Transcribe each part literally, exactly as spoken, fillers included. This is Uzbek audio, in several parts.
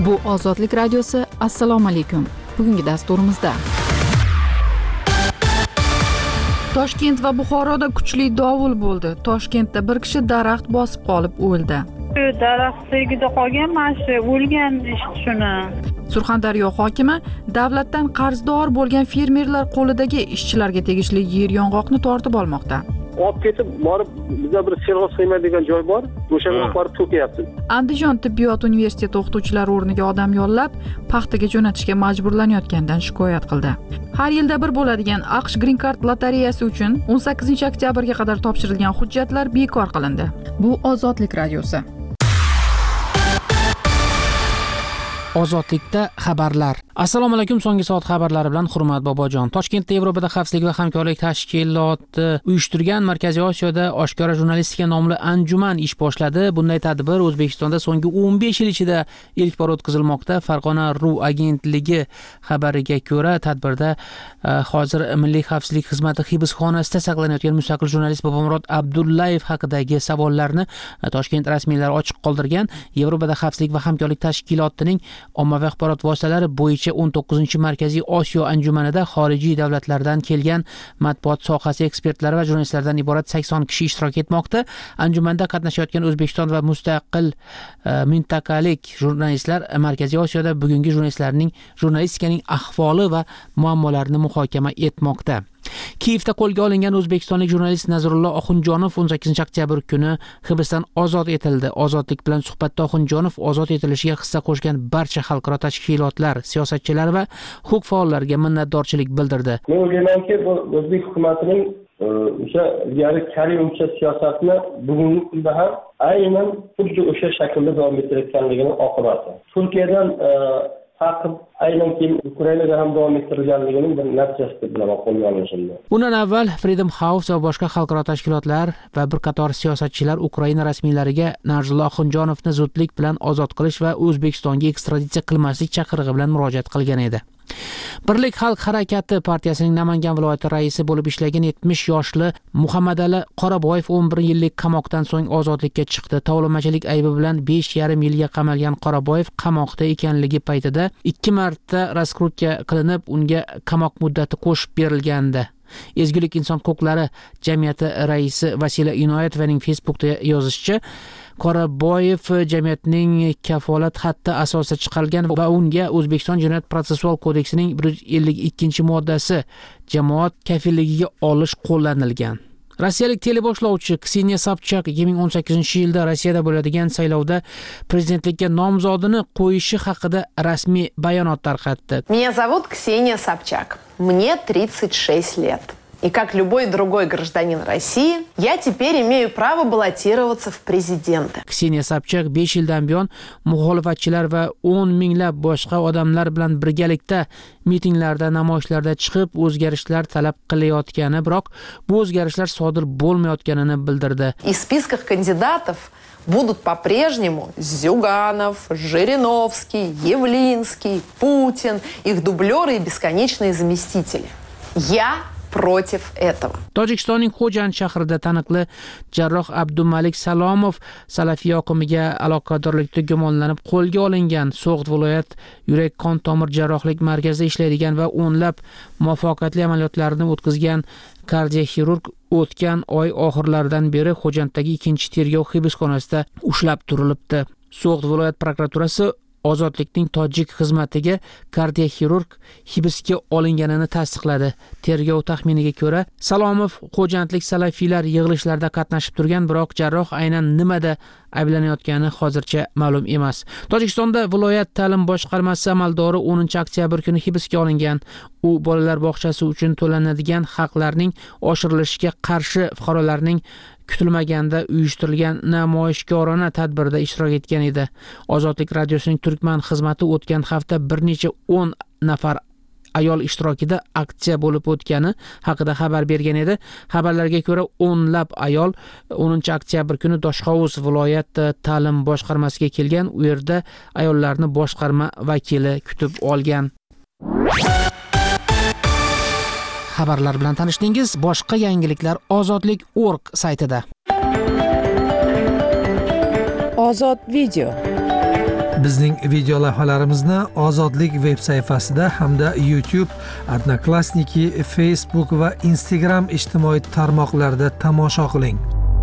Bu Ozodlik radiosi. Assalomu alaykum. Bugungi dasturimizda Toshkent va Buxoroda kuchli dovul bo'ldi. Toshkentda bir kishi daraxt bosib qolib o'ldi. Daraxt tagida qolgan mana o'lgan shuni. Surxondaryo hokimi davlatdan qarzdor bo'lgan fermerlar qo'lidagi ishchilarga tegishli yer yong'oqni tortib olmoqda. Olib ketib borib bizda bir seliqsiyma degan joy bor, o'shanga borib to'kayapti. Andijon tibbiyot universiteti o'qituvchilari o'rniga odam yollab paxtaga jo'natishga majburlanayotgandan shikoyat qildi. Har yilda bir bo'ladigan AQSh Green Card lotereyasi uchun o'n sakkizinchi oktyabrga qadar topshirilgan hujjatlar bekor qilindi. Bu Ozodlik radiosi. Ozodlikda xabarlar. Assalomu alaykum. So'nggi soat xabarlari bilan Hurmat Bobojon. Toshkentda Yevropada xavfsizlik va hamkorlik tashkiloti uyushtirgan Markaziy Osiyoda oshkora jurnalistika nomli anjuman ish boshladi. Bunday tadbir O'zbekistonda so'nggi o'n besh yil ichida ilk bor o'tkazilmoqda. Farg'ona ru agentligi xabariga ko'ra, tadbirda hozir Milliy xavfsizlik xizmati hibsxonasida saqlanayotgan mustaqil jurnalist Bobomurod Abdullayev haqidagi savollarni Toshkent rasmiylari ochiq qoldirgan. Yevropada xavfsizlik va hamkorlik tashkilotining ommaviy axborot vositalari bo'yicha o'n to'qqizinchi Markaziy Osiyo anjumanida xorijiy davlatlardan kelgan matbuot sohasi ekspertlari va jurnalistlardan iborat sakson kishi ishtirok etmoqda. Anjumanda qatnashayotgan O'zbekiston va mustaqil e, mintaqalik jurnalistlar Markaziy Osiyoda bugungi jurnalistlarning jurnalistikaning ahvoli va muammolarini muhokama etmoqda. Kiyevda qo'lga olingan o'zbekistonlik jurnalist Nazrullo Oxunjonov o'n sakkizinchi oktyabr kuni hibsdan ozod etildi. Ozodlik bilan suhbatda Oxunjonov ozod etilishiga hissa qo'shgan barcha xalqaro tashkilotlar, siyosatchilar va huquq faollariga minnatdorchilik bildirdi. Men o'ylaymanki, bu o'zbek hukumatining o'sha ilgari Karimcha siyosatni bugungi kunda ham aynan xuddi o'sha shaklda davom ettirayotganligini oqibati. Turkiyadan taqib aynan keyin Ukrainada ham davom ettirilganligining bir natijasi deb bilaman qo'lga olinishini. Undan avval Freedom House va boshqa xalqaro tashkilotlar va bir qator siyosatchilar Ukraina rasmiylariga Nazrullo Oxunjonovni zudlik bilan ozod qilish va O'zbekistonga ekstraditsiya qilmaslik chaqirig'i bilan murojaat qilgan edi. Birlik xalq harakati partiyasining Namangan viloyati raisi bo'lib ishlagan yetmish yoshli Muhammadali Qoraboyev o'n bir yillik qamoqdan so'ng ozodlikka chiqdi. Tovlamachilik aybi bilan besh yarim yilga qamalgan Qoraboyev qamoqda ekanligi paytida ikki marta raskrutka qilinib, unga qamoq muddati qo'shib berilgandi. Ezgulik inson huquqlari jamiyati raisi Vasila Inoyatovaning Facebookda yozishicha, Qoraboyev jamiyatning kafolat xatti asosida chiqargan va unga O'zbekiston Jinoyat protsessual kodeksining bir yuz ellik ikkinchi moddasi jamoat kafilligiga olish qo'llanilgan. Rossiyalik teleboshlovchi Kseniya Sobchak ikki ming o'n sakkizinchi yilda Rossiyada bo'ladigan saylovda prezidentlikka nomzodini qo'yishi haqida rasmiy bayonot tarqatdi. Меня зовут Ксения Собчак. Мне тридцать шесть лет. И как любой другой гражданин России, я теперь имею право баллотироваться в президенты. Kseniya Sobchak besh yildan buyon muxolifatchilar va o'n minglab boshqa odamlar bilan birgalikda mitinglarda, namoyishlarda chiqib o'zgarishlar talab qilayotgani, biroq bu o'zgarishlar sodir bo'lmayotganini bildirdi. Из списков кандидатов будут по-прежнему Зюганов, Жириновский, Явлинский, Путин, их дублеры и бесконечные заместители. Я против этого. Tojikistonning Xo'jand shahrida taniqli jarroh Abdumalik Salomov salafiy oqimiga aloqadorlikda gumonlanib qo'lga olingan. So'g'd viloyat yurak qon tomir jarrohlik markazida ishlaydigan va o'nlab muvaffaqiyatli amaliyotlarni o'tkazgan kardioxirurg o'tgan oy oxirlaridan beri Xo'janddagi ikkinchi tergov hibsxonasida ushlab turilibdi. So'g'd viloyat prokuraturasi Ozodlikning tojik xizmatiga kardioxirurg hibsga olinganini tasdiqladi. Tergov taxminiga ko'ra, Salomov xo'jandlik salafiylar yig'ilishlarida qatnashib turgan, biroq jarroh aynan nimada ayblanayotgani hozircha ma'lum emas. Tojikistonda viloyat ta'lim boshqarmasi amaldori o'ninchi oktyabr kuni hibsga olingan. U bolalar bog'chasi uchun to'lanadigan haqlarning oshirilishiga qarshi fuqarolarning kutilmaganda uyushtirilgan namoyishkorona tadbirda ishtirok etgan edi. Ozodlik radiosining Turkman xizmati o'tgan hafta bir necha o'n nafar ayol ishtirokida aksiya bo'lib o'tgani haqida xabar bergan edi. Xabarlarga ko'ra, o'nlab ayol o'ninchi oktyabr kuni Doshxovuz viloyat ta'lim boshqarmasiga kelgan. U yerda ayollarni boshqarma vakili kutib olgan. Xabarlar bilan tanishdingiz. Boshqa yangiliklar ozodlik nokta org saytida. Ozod video. Bizning video lavhalarimizni Ozodlik veb sayfasida hamda YouTube, Odnoklassniki, Facebook va Instagram ijtimoiy tarmoqlarida tomosha qiling.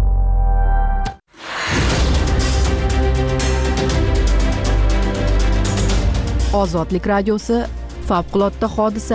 Ozodlik radiosi favqulodda hodisa.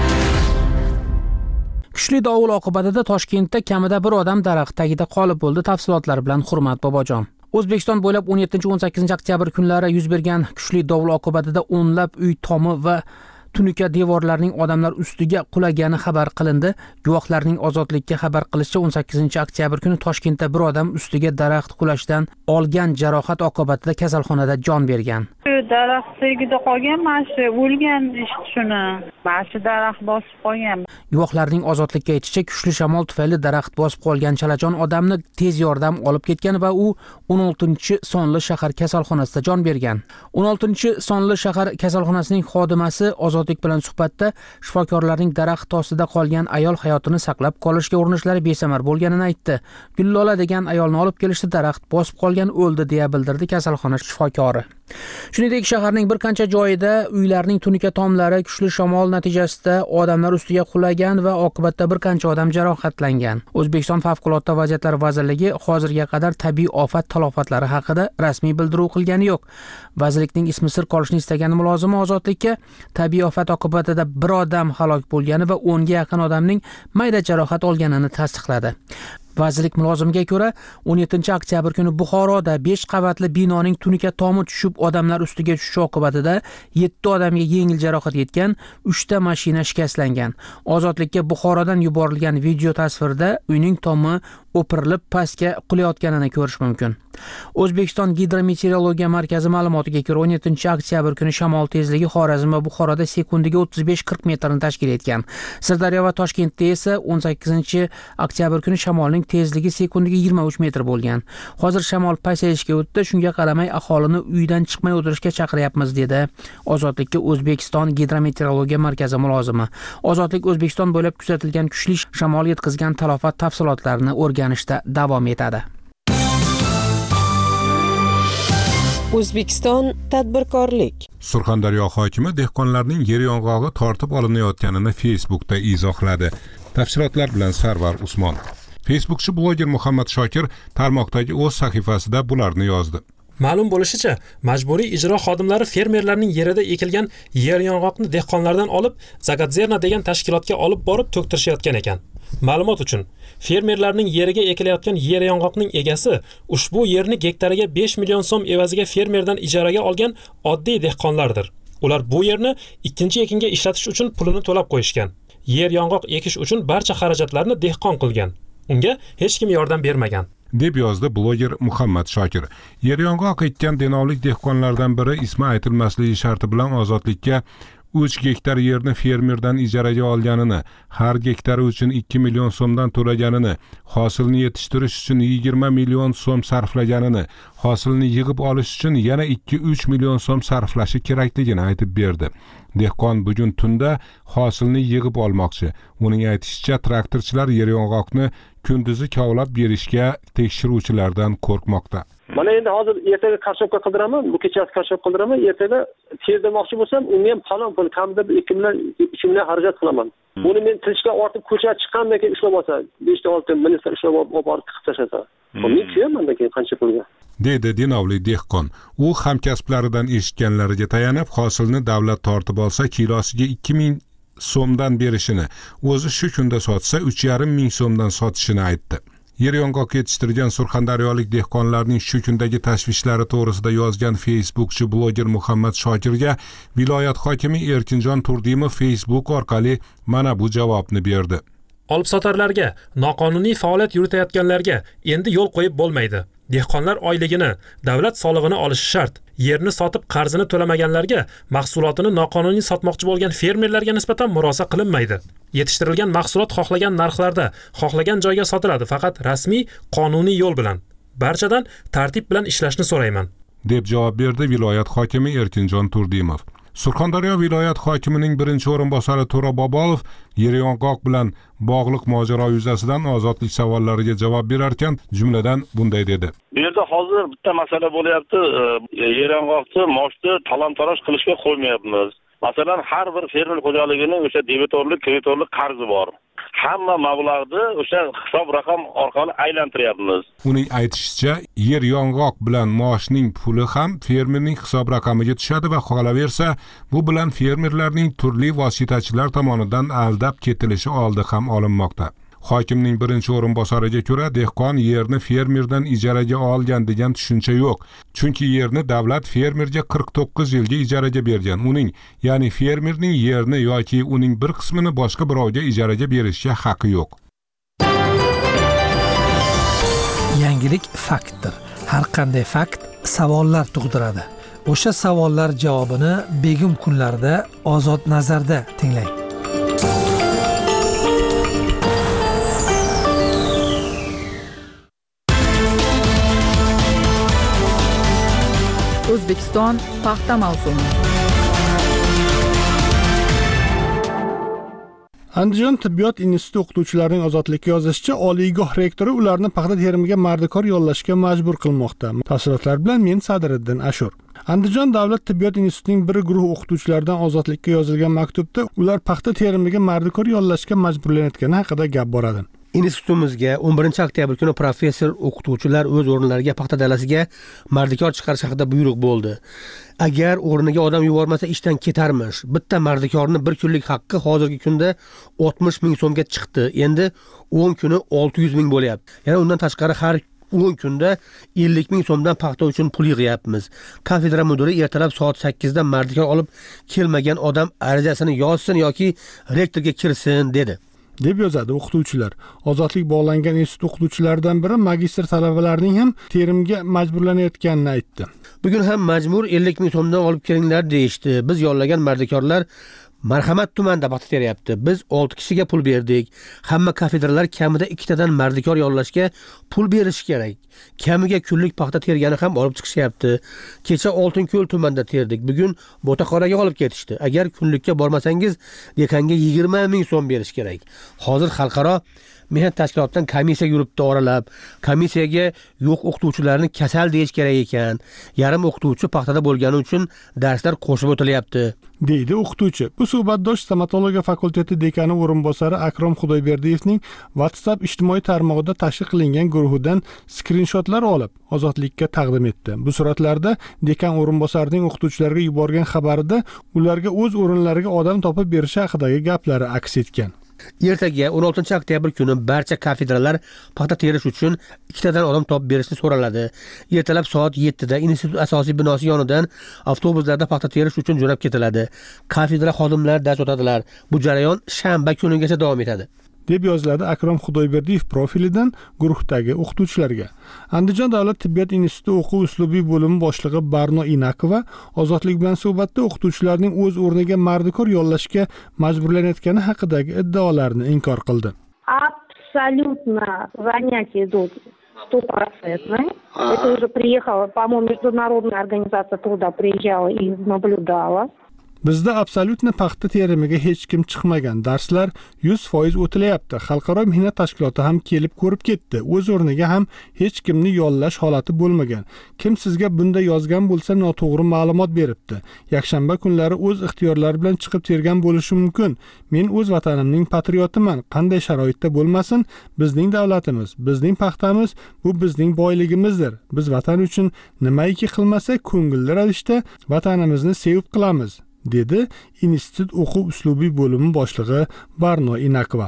Kuchli dovul oqibatida Toshkentda kamida bir odam daraxt tagida qolib bo'ldi. Tafsilotlar bilan Hurmat Bobojon. O'zbekiston bo'ylab o'n yettinchi o'n sakkizinchi oktyabr kunlari yuz bergan kuchli dovul oqibatida o'nlab uy tomi va tunuka devorlarning odamlar ustiga qulagani xabar qilindi. Guvohlarning Ozodlikka xabar qilishicha, o'n sakkizinchi oktyabr kuni Toshkentda bir odam ustiga daraxt qulashdan olgan jarohat oqibatida kasalxonada jon bergan. Daraxt tagida qolgan, mana shu o'lgan eshitdi shuni. Mana shu daraxt bosib qolgan. Guvohlarning Ozodlikka aytishicha, kuchli shamol tufayli daraxt bosib qolgan chalajon odamni tez yordam olib ketgan va u o'n oltinchi sonli shahar kasalxonasida jon bergan. o'n oltinchi sonli shahar kasalxonasining xodimasi Ozodlik bilan suhbatda shifokorlarning daraxt ostida qolgan ayol hayotini saqlab qolishga urinishlari besamar bo'lganini aytdi. Gullola degan ayolni olib kelishda daraxt bosib qolgan o'ldi deya bildirdi kasalxona shifokori. Shuningdek, shaharning bir qancha joyida uylarning tunuka tomlari kuchli shamol natijasida odamlar ustiga qulagan va oqibatda bir qancha odam jarohatlangan. O'zbekiston Favqulodda vaziyatlar vazirligi hozirga qadar tabiiy ofat talofatlari haqida rasmiy bildiruv qilgani yo'q. Vazirlikning ismi sir qolishini istagan mulozimi Ozodlikka tabiiy ofat oqibatida bir odam halok bo'lgani va o'nga yaqin odamning mayda jarohat olganini tasdiqladi. Vazirlik mulozimiga ko'ra, o'n yettinchi oktyabr kuni Buxoroda besh qavatli binoning tunuka tomi tushib odamlar ustiga tushishi oqibatida yetti odamga yengil jarohat yetgan, uchta mashina shikastlangan. Ozodlikka Buxorodan yuborilgan video tasvirda uyning tomi o'pirilib pastga qulayotganini ko'rish mumkin. O'zbekiston Gidrometeorologiya markazi ma'lumotiga ko'ra, o'n yettinchi oktyabr kuni shamol tezligi Xorazm va Buxoroda sekundiga o'ttiz besh qirq metrni tashkil etgan. Sirdaryo va Toshkentda esa o'n sakkizinchi oktyabr kuni shamolning tezligi sekundiga yigirma uch metr bo'lgan. Hozir shamol pasayishga o'tdi, shunga qaramay aholini uydan chiqmay o'tirishga chaqiryapmiz dedi Ozodlikka O'zbekiston Gidrometeorologiya markazi mulozimi. Ozodlik O'zbekiston bo'ylab kuzatilgan kuchli shamol yetkazgan talofat tafsilotlarini o'rganishda davom etadi. O'zbekiston tadbirkorlik. Surxondaryo hokimi dehqonlarning yer yong'og'i tortib olinayotganini Facebookda izohladi. Tafsilotlar bilan Sarvar Usmon. Facebookchi bloger Muhammad Shokir tarmoqdagi o'z sahifasida bularni yozdi. Ma'lum bo'lishicha, majburiy ijro xodimlari fermerlarning yerida ekilgan yer yong'oqni dehqonlardan olib, Zagadzerna degan tashkilotga olib borib to'ktirishayotgan ekan. Ma'lumot uchun, fermerlarning yeriga ekilayotgan yer yong'oqning egasi ushbu yerni gektariga besh million so'm evaziga fermerdan ijaraga olgan oddiy dehqonlardir. Ular bu yerni ikkinchi ekinga ishlatish uchun pulini to'lab qo'yishgan. Yer yong'oq ekish uchun barcha xarajatlarni dehqon qilgan. Unga hech kim yordam bermagan, deb yozdi bloger Muhammad Shokir. Yer yong'oq ekkan denovlik dehqonlardan biri ismi aytilmasligi sharti bilan Ozodlikka uch gektar yerni fermerdan ijaraga olganini, har gektari uchun ikki million so'mdan to'laganini, hosilni yetishtirish uchun yigirma million so'm sarflaganini, hosilni yig'ib olish uchun yana ikki uch million so'm sarflashi kerakligini aytib berdi. Dehqon bugun tunda hosilni yig'ib olmoqchi. Uning aytishicha, traktorchilar yer yong'oqni kunduzi kovlab berishga tekshiruvchilardan qo'rqmoqda. Mana endi hozir ertaga karshobka qildiraman, bu kechasi karshobka qildiraman, ertaga terdirmoqchi bo'lsam, unga ham falon pul, kamida ikki million uch million xarajat qilaman. Buni men tilishga ortib ko'chaga chiqqandan keyin ushlab olsa, besh ta olti ministr ushlab olib borib tiqib tashlasa. Men tuyaman keyin qancha pulga. Dedi denovli dehqon. U hamkasblaridan eshitganlariga tayanib, hosilni davlat tortib olsa, kilosiga ikki ming so'mdan berishini, o'zi shu kunda sotsa uch yarim ming so'mdan sotishini aytdi. Yer yong'oq yetishtirgan surxondaryolik dehqonlarning shu kundagi tashvishlari to'g'risida yozgan Facebookchi bloger Muhammad Shokirga viloyat hokimi Erkinjon Turdimov Facebook orqali mana bu javobni berdi. Olibsotarlarga, noqonuniy faoliyat yuritayotganlarga endi yo'l qo'yib bo'lmaydi. Dehqonlar oyligini, davlat solig'ini olishi shart. Yerni sotib qarzini to'lamaganlarga, mahsulotini noqonuniy sotmoqchi bo'lgan fermerlarga nisbatan murosa qilinmaydi. Yetishtirilgan mahsulot xohlagan narxlarda, xohlagan joyga sotiladi, faqat rasmiy, qonuniy yo'l bilan. Barchadan tartib bilan ishlashni so'rayman, deb javob berdi viloyat hokimi Erkinjon Turdimov. Surxondaryo viloyat hokimining birinchi o'rinbosari To'ra Bobolov yer yong'oq bilan bog'liq mojaro yuzasidan ozodlik savollariga javob berarkan, jumladan bunday dedi. Bu yerda hozir bitta masala bo'lyapti. Yer yong'oqni moshni talon-taroj qilishga qo'ymayapmiz. Masalan, har bir fermer xo'jaligining o'sha debitorlik, kreditorlik qarzi bor. Hamma mablag'ni o'sha hisob raqam orqali aylantiryapmiz. Uning aytishicha, yer yong'oq bilan moshning puli ham fermerning hisob raqamiga tushadi va qolaversa, bu bilan fermerlarning turli vositachilar tomonidan aldab ketilishi oldi ham olinmoqda. Hokimning birinchi o'rinbosariga ko'ra, dehqon yerni fermerdan ijaraga olgan degan tushuncha yo'q. Chunki yerni davlat fermerga qirq to'qqiz yilga ijaraga bergan. Uning, ya'ni fermerning yerni yoki uning bir qismini boshqa birovga ijaraga berishga haqqi yo'q. Yangilik faktdir. Har qanday fakt savollar tug'diradi. O'sha savollar javobini begim kunlarda Ozod nazarda tinglang. O'zbekiston paxta mavsumi. Andijon tibbiyot instituti o'qituvchilarining ozodlikka yozishicha, oliygoh rektori ularni paxta terimiga mardikor yollashga majbur qilmoqda. Tafsilotlar bilan men Sadiriddin Ashur. Andijon davlat tibbiyot institutining bir guruh o'qituvchilaridan ozodlikka yozilgan maktubda ular paxta terimiga mardikor yollashga majburlanayotgani haqida gap boradi. Institutimizga o'n birinchi oktyabr kuni professor o'qituvchilar o'z o'rinlariga paxta dalasiga mardikor chiqarish haqida buyruq bo'ldi. Agar o'rniga odam yubormasa ishdan ketarmish. Bitta mardikorning bir kunlik haqqi hozirgi kunda oltmish ming so'mga chiqdi. Endi o'n kuni olti yuz ming bo'lyapti. Yana undan tashqari har o'n kunda ellik ming so'mdan paxta uchun pul yig'yapmiz. Kafedra mudiri ertalab soat sakkizda mardikor olib kelmagan odam arizasini yozsin yoki rektorga kirsin dedi. deb yozadi o'qituvchilar. Ozodlik bog'langan institut o'qituvchilaridan biri magistr talabalarining ham terimga majburlanayotganini aytdi. Bugun ham majbur ellik ming so'mdan olib kelinglar deyishdi. Biz yollagan mardikorlar Marhamat tumanida paxta teryapti. Biz olti kishiga pul berdik. Hamma kafedralar kamida ikkitadan mardikor yollashga pul berish kerak. Kamiga kunlik paxta tergani ham olib chiqishyapti. Kecha Oltinko'l tumanida terdik. Bugun Bo'taqoraga olib ketishdi. Agar kunlikka bormasangiz, dekanga yigirma ming so'm berish kerak. Hozir xalqaro mehnat tashkilotidan komissiya yuribdi oralab. Komissiyaga yo'q o'qituvchilarni kasal deyish kerak ekan. Yarim o'qituvchi paxtada bo'lgani uchun darslar qo'shib o'tilyapti, deydi o'qituvchi. Bu suhbatdosh stomatologiya fakulteti dekani o'rinbosari Akrom Xudoyberdiyevning WhatsApp ijtimoiy tarmog'ida tashkil qilingan guruhidan skrinshotlar olib, ozodlikka taqdim etdi. Bu suratlarda dekan o'rinbosarining o'qituvchilarga yuborgan xabarida ularga o'z o'rinlariga odam topib berishi haqidagi gaplari aks etgan. Ertaga o'n oltinchi oktyabr kuni barcha kafedralar paxta terish uchun ikkitadan odam topib berishni so'raladi. Ertalab soat yettida institut asosiy binosi yonidan avtobuslarda paxta terish uchun jo'nab ketiladi. Kafedra xodimlari dars o'tadilar. Bu jarayon shanba kunigacha davom etadi, deb yoziladi Akrom Xudoyberdiyev profilidan guruhdagi o'qituvchilarga. Andijon davlat tibbiyot instituti o'quv uslubiy bo'limi boshlig'i Barno Inakova ozodlik bilan suhbatda o'qituvchilarning o'z o'rniga mardikor yollashga majburlanayotgani haqidagi iddaolarni inkor qildi. Абсолютно занятия идут стопроцентные. Это уже приехала, по-моему, международная организация труда приезжала и наблюдала. Bizda absolyutni paxta terimiga hech kim chiqmagan. Darslar yuz foiz o'tilayapti. Xalqaro mehnat tashkiloti ham kelib ko'rib ketdi. O'z o'rniga ham hech kimni yollash holati bo'lmagan. Kim sizga bunda yozgan bo'lsa, noto'g'ri ma'lumot beribdi. Yakshanba kunlari o'z ixtiyorlari bilan chiqib tergan bo'lishi mumkin. Men o'z vatanimning patriotiman. Qanday sharoitda bo'lmasin, bizning davlatimiz, bizning paxtamiz bu bizning boyligimizdir. Biz vatan uchun nimaiki qilmasak, ko'ngilli ravishda vatanimizni sevib qilamiz, dedi institut o'quv uslubiy bo'limi boshlig'i Barno Inakova.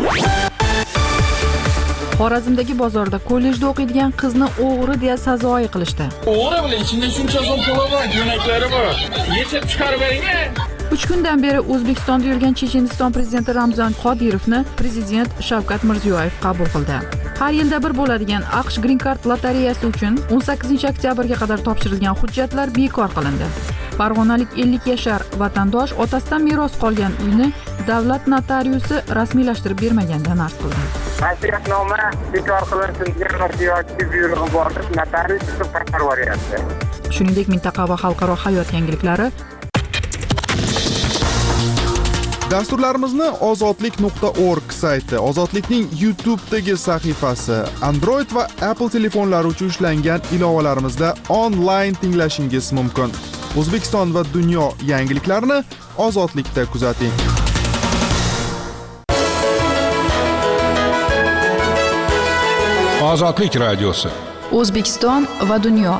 Xorazmdagi bozorda kollejda o'qiydigan qizni o'g'ri deya sazoyi qilishdi. O'g'ri bilan ichida shuncha so'm puli bor, yo'naklari bor. Yechib chiqarib bering-a. uch kundan beri O'zbekistonda yurgan Checheniston prezidenti Ramzan Qodirovni prezident Shavkat Mirziyoyev qabul qildi. Har yilda bir bo'ladigan AQSh Green Card lotereyasi uchun o'n sakkizinchi oktyabrga qadar topshirilgan hujjatlar bekor qilindi. Farg'onalik ellik yashar vatandosh otasidan meros qolgan uyni davlat notariusi rasmiylashtirib bermaganidan arz qildi. Vasiyatnoma bekor qilinsin degan notarius buyrug'i bor, notarius chiqib boryapti. Shuningdek, mintaqa va xalqaro hayot yangiliklari Dasturlarimizni ozodlik nuqta org sayti, Ozodlikning YouTube'dagi sahifasi, Android va Apple telefonlari uchun ishlangan ilovalarimizda onlayn tinglashingiz mumkin. O'zbekiston va dunyo yangiliklarini Ozodlikda kuzating. Ozodlik radiosi. O'zbekiston va dunyo.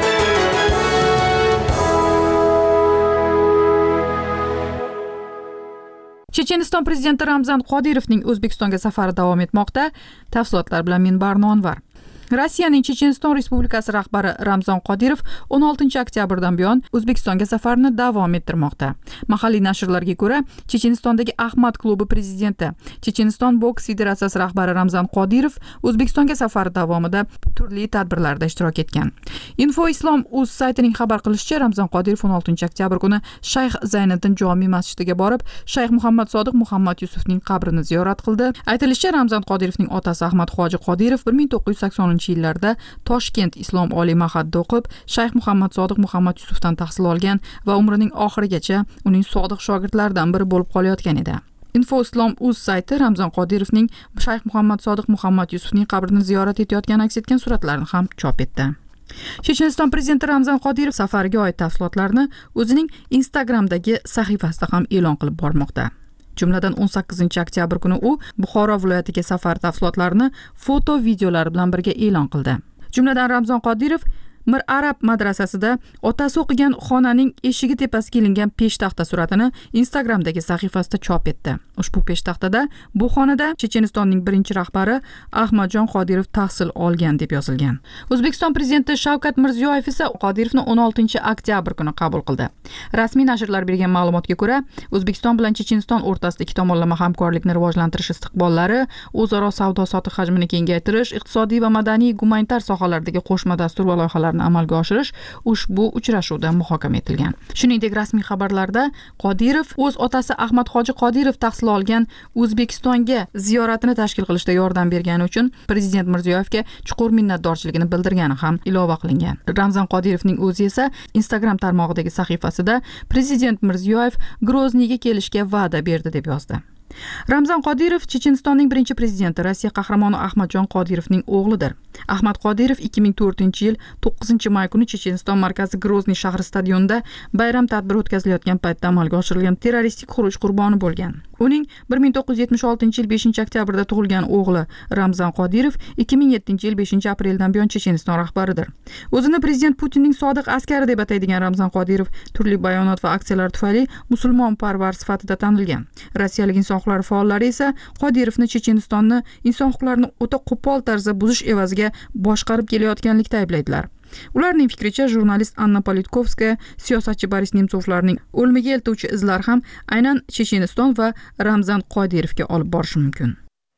Checheniston prezidenti Ramzan Qodirovning O'zbekistonga safari davom etmoqda. Tafsilotlar bilan men Barno Anvar. Rossiyaning Checheniston Respublikasi rahbari Ramzan Qodirov o'n oltinchi oktyabrdan buyon O'zbekistonga safarini davom ettirmoqda. Mahalliy nashrlarga ko'ra, Chechenistondagi Ahmad klubi prezidenti, Checheniston boks federatsiyasi rahbari Ramzan Qodirov O'zbekistonga safari davomida turli tadbirlarda ishtirok etgan. Info Islom uz saytining xabar qilishicha, Ramzan Qodirov o'n oltinchi oktyabr kuni Shayx Zayniddin jome masjidiga borib, Shayx Muhammad Sodiq Muhammad Yusufning qabrini ziyorat qildi. Aytilishicha, Ramzan Qodirovning otasi Ahmad Hoji Qodirov bir ming to'qqiz yuz saksoninchi yillarda Toshkent Islom oliy ma'hadida o'qib, Shayx Muhammad Sodiq Muhammad Yusufdan tahsil olgan va umrining oxirigacha uning sodiq shogirdlaridan biri bo'lib qolayotgan edi. Info Islom uz sayti Ramzan Qodirovning Shayx Muhammad Sodiq Muhammad Yusufning qabrini ziyorat etayotgani aks etgan suratlarni ham chop etdi. Checheniston prezidenti Ramzan Qodirov safariga oid tafsilotlarni o'zining Instagramdagi sahifasida ham e'lon qilib bormoqda. Jumladan o'n sakkizinchi oktyabr kuni u Buxoro viloyatiga safar tafsilotlarini foto videolar bilan birga e'lon qildi. Jumladan Ramzan Qodirov Mir Arab madrasasida otasi o'qigan xonaning eshigi tepasiga ilingan peshtaxta suratini Instagramdagi sahifasida chop etdi. Ushbu peshtaxtada bu xonada Chechenistonning birinchi rahbari Ahmadjon Qodirov tahsil olgan deb yozilgan. O'zbekiston prezidenti Shavkat Mirziyoyev esa Qodirovni o'n oltinchi oktyabr kuni qabul qildi. Rasmiy nashrlar bergan ma'lumotga ko'ra, O'zbekiston bilan Checheniston o'rtasida ikki tomonlama hamkorlikni rivojlantirish istiqbollari, o'zaro savdo-sotiq hajmini kengaytirish, iqtisodiy va madaniy gumanitar sohalardagi qo'shma dastur va loyihalarni amalga oshirish ushbu uchrashuvda muhokama etilgan. Shuningdek, rasmiy xabarlarda Qodirov o'z otasi Ahmad Hoji Qodirov tahsil olgan O'zbekistonga ziyoratini tashkil qilishda yordam bergani uchun prezident Mirziyoyevga chuqur minnatdorchiligini bildirgani ham ilova qilingan. Ramzan Qodirovning o'zi esa Instagram tarmog'idagi sahifasida prezident Mirziyoyev Grozniyga kelishga va'da berdi deb yozdi. Ramzan Qodirov Chechenistonning birinchi prezidenti, Rossiya qahramoni Ahmadjon Qodirovning o'g'lidir. Ahmad Qodirov ikki ming to'rtinchi yil to'qqizinchi may kuni Checheniston markazi Grozniy shahri stadionida bayram tadbiri o'tkazilayotgan paytda amalga oshirilgan terroristik xuruj qurboni bo'lgan. Uning bir ming to'qqiz yuz yetmish oltinchi yil beshinchi oktyabrda tug'ilgan o'g'li Ramzan Qodirov ikki ming yettinchi yil beshinchi apreldan buyon Checheniston rahbaridir. O'zini prezident Putinning sodiq askari deb ataydigan Ramzan Qodirov turli bayonot va aksiyalar tufayli musulmonparvar sifatida tanilgan. Rossiyalik inson huquqlari faollari esa Qodirovni Chechenistonni inson huquqlarini o'ta qo'pol tarzda buzish evaziga boshqarib kelayotganlikda ayblaydilar. Ularning fikricha, jurnalist Anna Politkovskaya, siyosatchi Boris Nemtsovlarning o'limiga eltuvchi izlar ham aynan Checheniston va Ramzan Qodirovga olib borishi mumkin.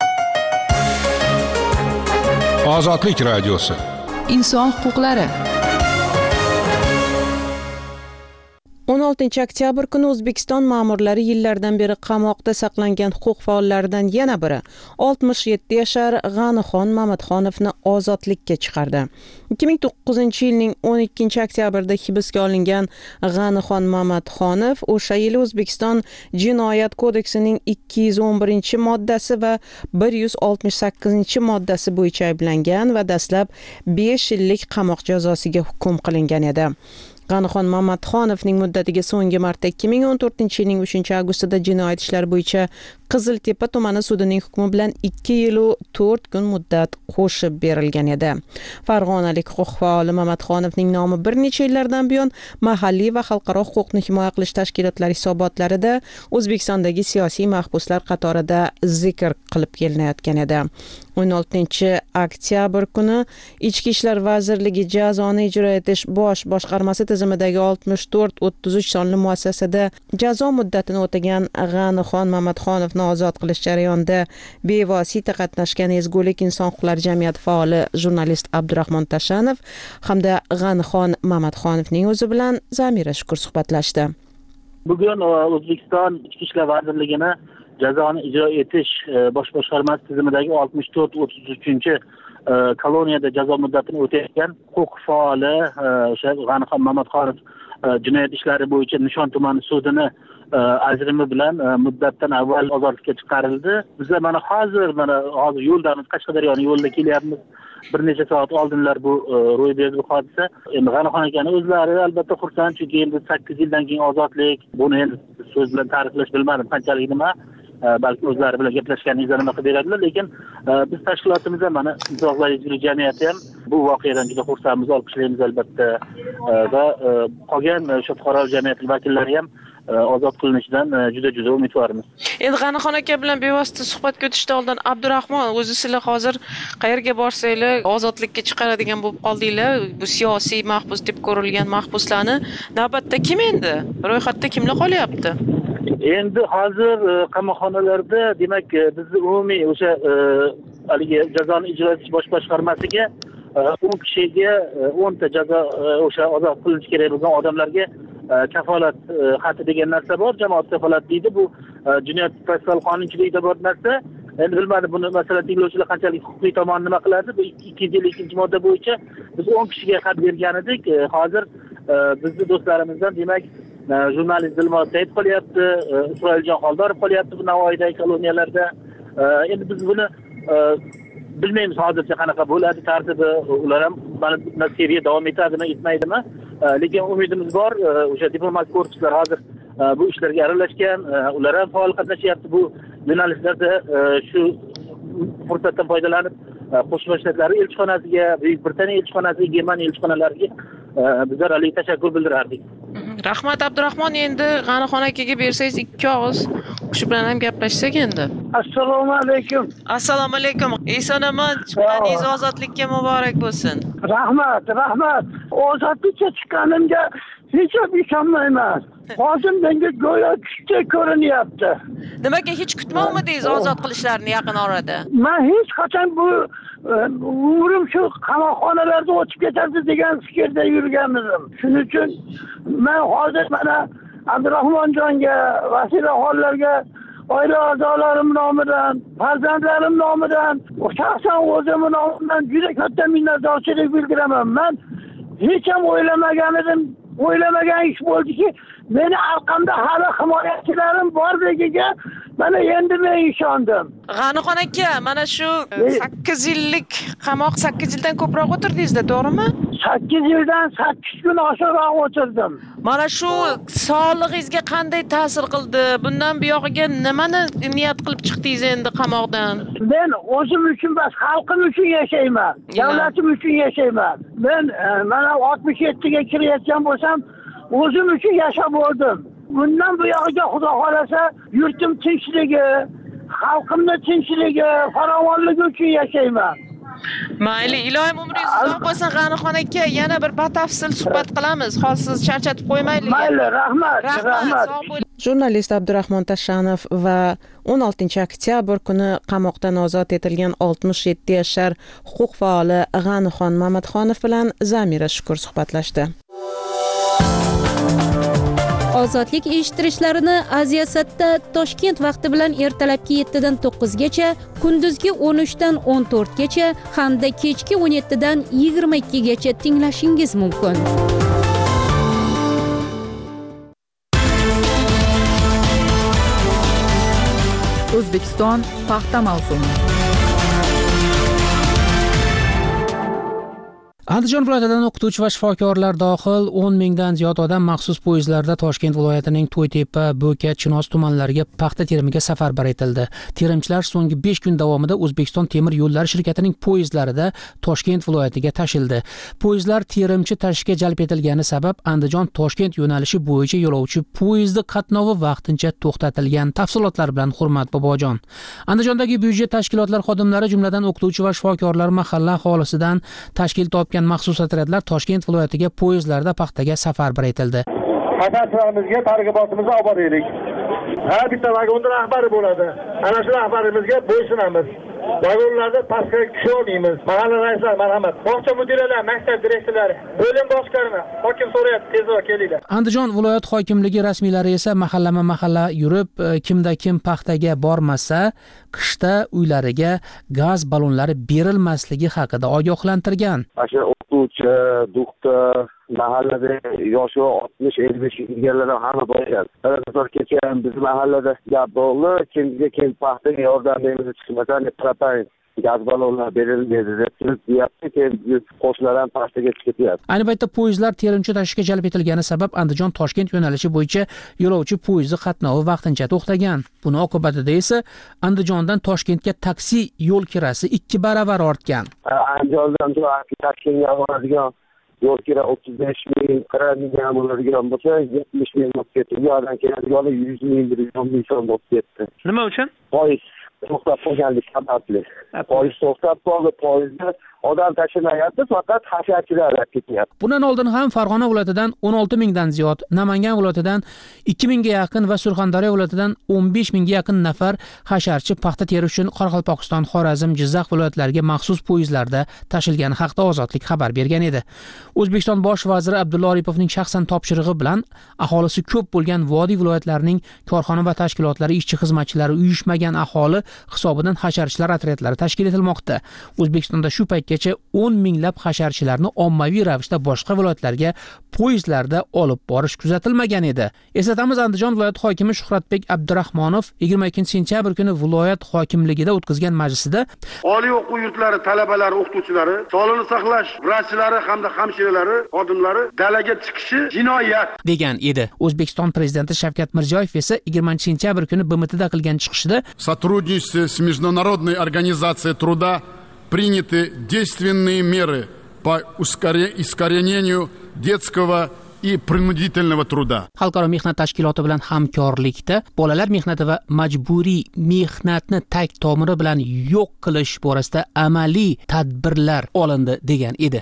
Ozodlik radiosi. Inson huquqlari. o'n oltinchi oktyabr kuni O'zbekiston ma'murlari yillardan beri qamoqda saqlangan huquq faollaridan yana biri oltmish yetti yashar G'anixon Mamatxonovni ozodlikka chiqardi. ikki ming to'qqizinchi yilning o'n ikkinchi oktyabrida hibsga olingan G'anixon Mamatxonov o'sha yili O'zbekiston Jinoyat kodeksining ikki yuz o'n birinchi moddasi va bir yuz oltmish sakkizinchi moddasi bo'yicha ayblangan va dastlab besh yillik qamoq jazosiga hukm qilingan edi. G'anixon Mamatxonovning muddatiga so'nggi marta ikki ming o'n to'rtinchi yilning uchinchi avgustida jinoyat ishlari bo'yicha Qiziltepa tumani sudining hukmi bilan ikki yil va to'rt kun muddat qo'shib berilgan edi. Farg'onalik huquq faoli Mamatxonovning nomi bir necha yillardan buyon mahalliy va xalqaro huquqni himoya qilish tashkilotlari hisobotlarida O'zbekistondagi siyosiy mahbuslar qatorida zikr qilib kelinayotgan edi. o'n oltinchi oktyabr kuni Ichki ishlar vazirligi jazoni ijro etish bosh boshqarmasi tizimidagi oltmish to'rt o'ttiz uch sonli muassasada jazo muddatini o'tagan G'anixon Mamatxonovni ozod qilish jarayonida bevosita qatnashgan Ezgulik inson huquqlari jamiyati faoli jurnalist Abdurahmon Tashanov hamda G'anixon Mamatxonovning o'zi bilan Zamira Shukur suhbatlashdi. Bugun O'zbekiston Ichki ishlar vazirligini jazoni ijro etish bosh boshqarmasi tizimidagi oltmish to'rt o'ttiz uchinchi koloniyada jazo muddatini o'tayotgan huquq faoli o'sha G'anixon Mamatxonov jinoyat ishlari bo'yicha Nishon tumani sudini ajrimi bilan muddatdan avval ozodlikka chiqarildi. Bizlar mana hozir mana hozir yo'ldamiz, Qashqadaryoning yo'lida kelyapmiz. Bir necha soat oldinlar bu ro'y berdi bu hodisa. Endi G'anixon akani o'zlari albatta xursand, chunki endi sakkiz yildan keyin ozodlik. Buni endi so'z bilan ta'riflash bilmadim qanchalik nima. Balki o'zlari bilan gaplashganingizda nima qilib beradilar, lekin biz tashkilotimiz ham mana Insof ijtimoiy jamiyati ham bu voqeadan juda xursandmiz, olqishlaymiz albatta. Va qolgan o'sha fuqaro jamiyat vakillari ham ozod qilinishidan juda juda umidvormiz. Endi G'anixon aka bilan bevosita suhbatga o'tishdan oldin Abdurahmon, o'zi sizlar hozir qayerga borsanglar ozodlikka chiqaradigan bo'lib qoldinglar. Bu siyosiy mahbus deb ko'rilgan mahbuslarni navbatda kim endi? Ro'yxatda kimlar qolyapti? Endi hozir qamoqxonalarda demak bizni umumiy o'sha haligi jazoni ijro etish bosh boshqarmasiga o'n kishiga o'n ta jazo o'sha ozod qilinishi kerak bo'lgan odamlarga kafolat xati degan narsa bor. Jamoat kafolat deydi. Bu jinoyat protsessual qonunchilikda bor narsa. Endi bilmadim buni masalan tinglovchilar qanchalik huquqiy tomon nima qiladi. Bu ikkinchi yil ikkinchi modda bo'yicha biz o'n kishiga xat bergan edik. Hozir bizni do'stlarimizdan demak jurnalist Dilmot Said qolyapti, Isroiljon Xoldorov qolyapti bu Navoiydagi koloniyalarda. Endi biz buni bilmaymiz hozircha qanaqa bo'ladi tartibi, ular ham mana seriya davom etadimi, etmaydimi? Lekin umidimiz bor. O'sha diplomatik korpuslar hozir bu ishlarga aralashgan, ular ham faol qatnashyapti bu yo'nalishlarda. Shu fursatdan foydalanib Qo'shma Shtatlar elchixonasiga, Buyuk Britaniya elchixonasiga, Germaniya elchixonalariga bizlar hali tashakkur bildirardik. Rahmat Abdurahmon, endi G'anixon akaga bersangiz ikki og'iz shu bilan ham gaplashsak endi. Assalomu alaykum. Assalomu alaykum. Eson-omon chiqqaningiz ozodlikka muborak bo'lsin. Rahmat, rahmat. Ozodlikka chiqqanimga hech ham ishonmayman. Hozir menga go'yo tushdek ko'rinyapti. Nimaga hech kutmovmidingiz ozod qilishlarini yaqin orada? Men hech qachon bu umrim shu qamoqxonalarda o'tib ketadi degan fikrda yurgandim. Shuning uchun men hozir mana Abdurahmonjonga, Vasilaxonlarga, oila a'zolarim nomidan, farzandlarim nomidan, shaxsan o'zim nomidan juda katta minnatdorchilik bildiraman. Men hech ham o'ylamagan edim, o'ylamagan ish bo'ldiki, meni orqamda hali himoyachilarim borligiga mana endi men ishondim. G'anixon aka, mana shu sakkiz yillik qamoq sakkiz yildan ko'proq o'tirdingizda, to'g'rimi? sakkiz yildan sakkiz kun oshiqroq o'tirdim. Mana shu sog'lig'ingizga qanday ta'sir qildi? Bundan buyog'iga nimani niyat qilib chiqdingiz endi qamoqdan? Men o'zim uchun emas, xalqim uchun yashayman. Davlatim uchun yashayman. Men mana oltmish yettiga kirayotgan bo'lsam, o'zim uchun yashab o'ldim. Bundan buyog'iga Xudo xolasa yurtim tinchligi, xalqimning tinchligi, farovonligi uchun yashayman. Mayli, ilohim umringiz uzoq bo'lsin G'anixon aka. Yana bir batafsil suhbat qilamiz. Hozir sizni charchatib qo'ymaylik. Mayli, rahmat, rahmat. Jurnalist Abdurahmon Tashanov va o'n oltinchi oktyabr kuni qamoqdan ozod etilgan oltmish yetti yashar huquq faoli G'anixon Mamatxonov bilan Zamira Shukur suhbatlashdi. Ozodlik eshittirishlarini Aziyasatda Toshkent vaqti bilan ertalabki yettidan to'qqizgacha, kunduzgi o'n uchdan o'n to'rtgacha hamda kechki o'n yettidan yigirma ikkigacha tinglashingiz mumkin. O'zbekiston paxta mavsumi. Andijon viloyatidan o'qituvchi va shifokorlar dohil o'n mingdan ziyod odam maxsus poyezdlarda Toshkent viloyatining To'ytepa, Bo'ka, Chinoz tumanlariga paxta terimiga safarbar etildi. Terimchilar so'nggi besh kun davomida O'zbekiston temir yo'llari shirkatining poyezdlarida Toshkent viloyatiga tashildi. Poyezdlar terimchi tashishga jalb etilgani sabab Andijon Toshkent yo'nalishi bo'yicha yo'lovchi poyezdi qatnovi vaqtincha to'xtatilgan. Tafsilotlar bilan Hurmat Bobojon. Andijondagi byudjet tashkilotlar xodimlari, jumladan o'qituvchi va shifokorlar mahalla aholisidan tashkil topgan maxsus otryadlar Toshkent viloyatiga poyezdlarda paxtaga safarbar etildi. Qatnashchilarimizga targ'ibotimizni olib boraylik. Ha, bitta vagonda rahbari bo'ladi. Ana shu rahbarimizga bo'ysunamiz. Vagonlarda pastga tusha olmaymiz. Mahalla raislar, marhamat. Bog'cha mudiralari, maktab direktorlari, bo'lim boshqarma, hokim so'rayapti, tezroq kelinglar. Andijon viloyat hokimligi rasmiylari esa mahallama mahalla yurib, kimda kim paxtaga bormasa, qishda uylariga gaz ballonlari berilmasligi haqida ogohlantirgan. O'sha o'qituvchi, doktor, mahallada yoshi oltmish ellik kirganlar hamma bo'lgan. Qator kecha biz mahallada gap bo'ldi, kimga kim paxtaga yordamimizni chiqmasa, propan gaz ballonlar berilmaydi deb deyapti, keyin qo'shnilar ham paxtaga chiqib ketyapti. Ayni paytda poyezdlar terimchi tashishga jalb etilgani sabab Andijon Toshkent yo'nalishi bo'yicha yo'lovchi poyezdi qatnovi vaqtincha to'xtagan. Buni oqibatida esa Andijondan Toshkentga taksi yo'l kirasi ikki baravar ortgan. Andijondan Toshkentga boradigan yo'l kira o'ttiz besh ming, qirq ming bo'ladigan bo'lsa, yetmish ming bo'lib ketdi. Bu yerdan keladigan yuz ming, bir yuz ming so'm bo'lib ketdi. Nima uchun? Poyezd to'xtab qolganlik sababli. Poyezd to'xtab qoldi, poyezdda odam tashimayapti, faqat hasharchilar ketyapti. Bundan oldin ham Farg'ona viloyatidan o'n olti mingdan ziyod, Namangan viloyatidan ikki mingga yaqin va Surxondaryo viloyatidan o'n besh mingga yaqin nafar hasharchi paxta terish uchun Qoraqalpog'iston, Xorazm, Jizzax viloyatlariga maxsus poyezdlarda tashilgani haqida Ozodlik xabar bergan edi. O'zbekiston bosh vaziri Abdulla Oripovning shaxsan topshirig'i bilan aholisi ko'p bo'lgan vodiy viloyatlarining korxona va tashkilotlari, ishchi xizmatchilari, uyushmagan aholi hisobidan hasharchilar otryadlari tashkil etilmoqda. O'zbekistonda shu paytgacha o'n minglab hasharchilarni ommaviy ravishda boshqa viloyatlarga poyezdlarda olib borish kuzatilmagan edi. Eslatamiz, Andijon viloyat hokimi Shuhratbek Abdurahmonov yigirma ikkinchi sentyabr kuni viloyat hokimligida o'tkazgan majlisida oliy o'quv yurtlari talabalari, o'qituvchilari, sog'liqni saqlash vrachlari hamda hamshiralari xodimlari dalaga chiqishi jinoyat degan edi. O'zbekiston prezidenti Shavkat Mirziyoyev esa yigirmanchi sentyabr kuni B M Tda qilgan chiqishida сотрудничестве с Международной организацией труда приняты действенные меры по искоренению детского и принудительного труда. Xalqaro mehnat tashkiloti bilan hamkorlikda bolalar mehnati va majburiy mehnatni tag tomiri bilan yo'q qilish borasida amaliy tadbirlar olindi degan edi.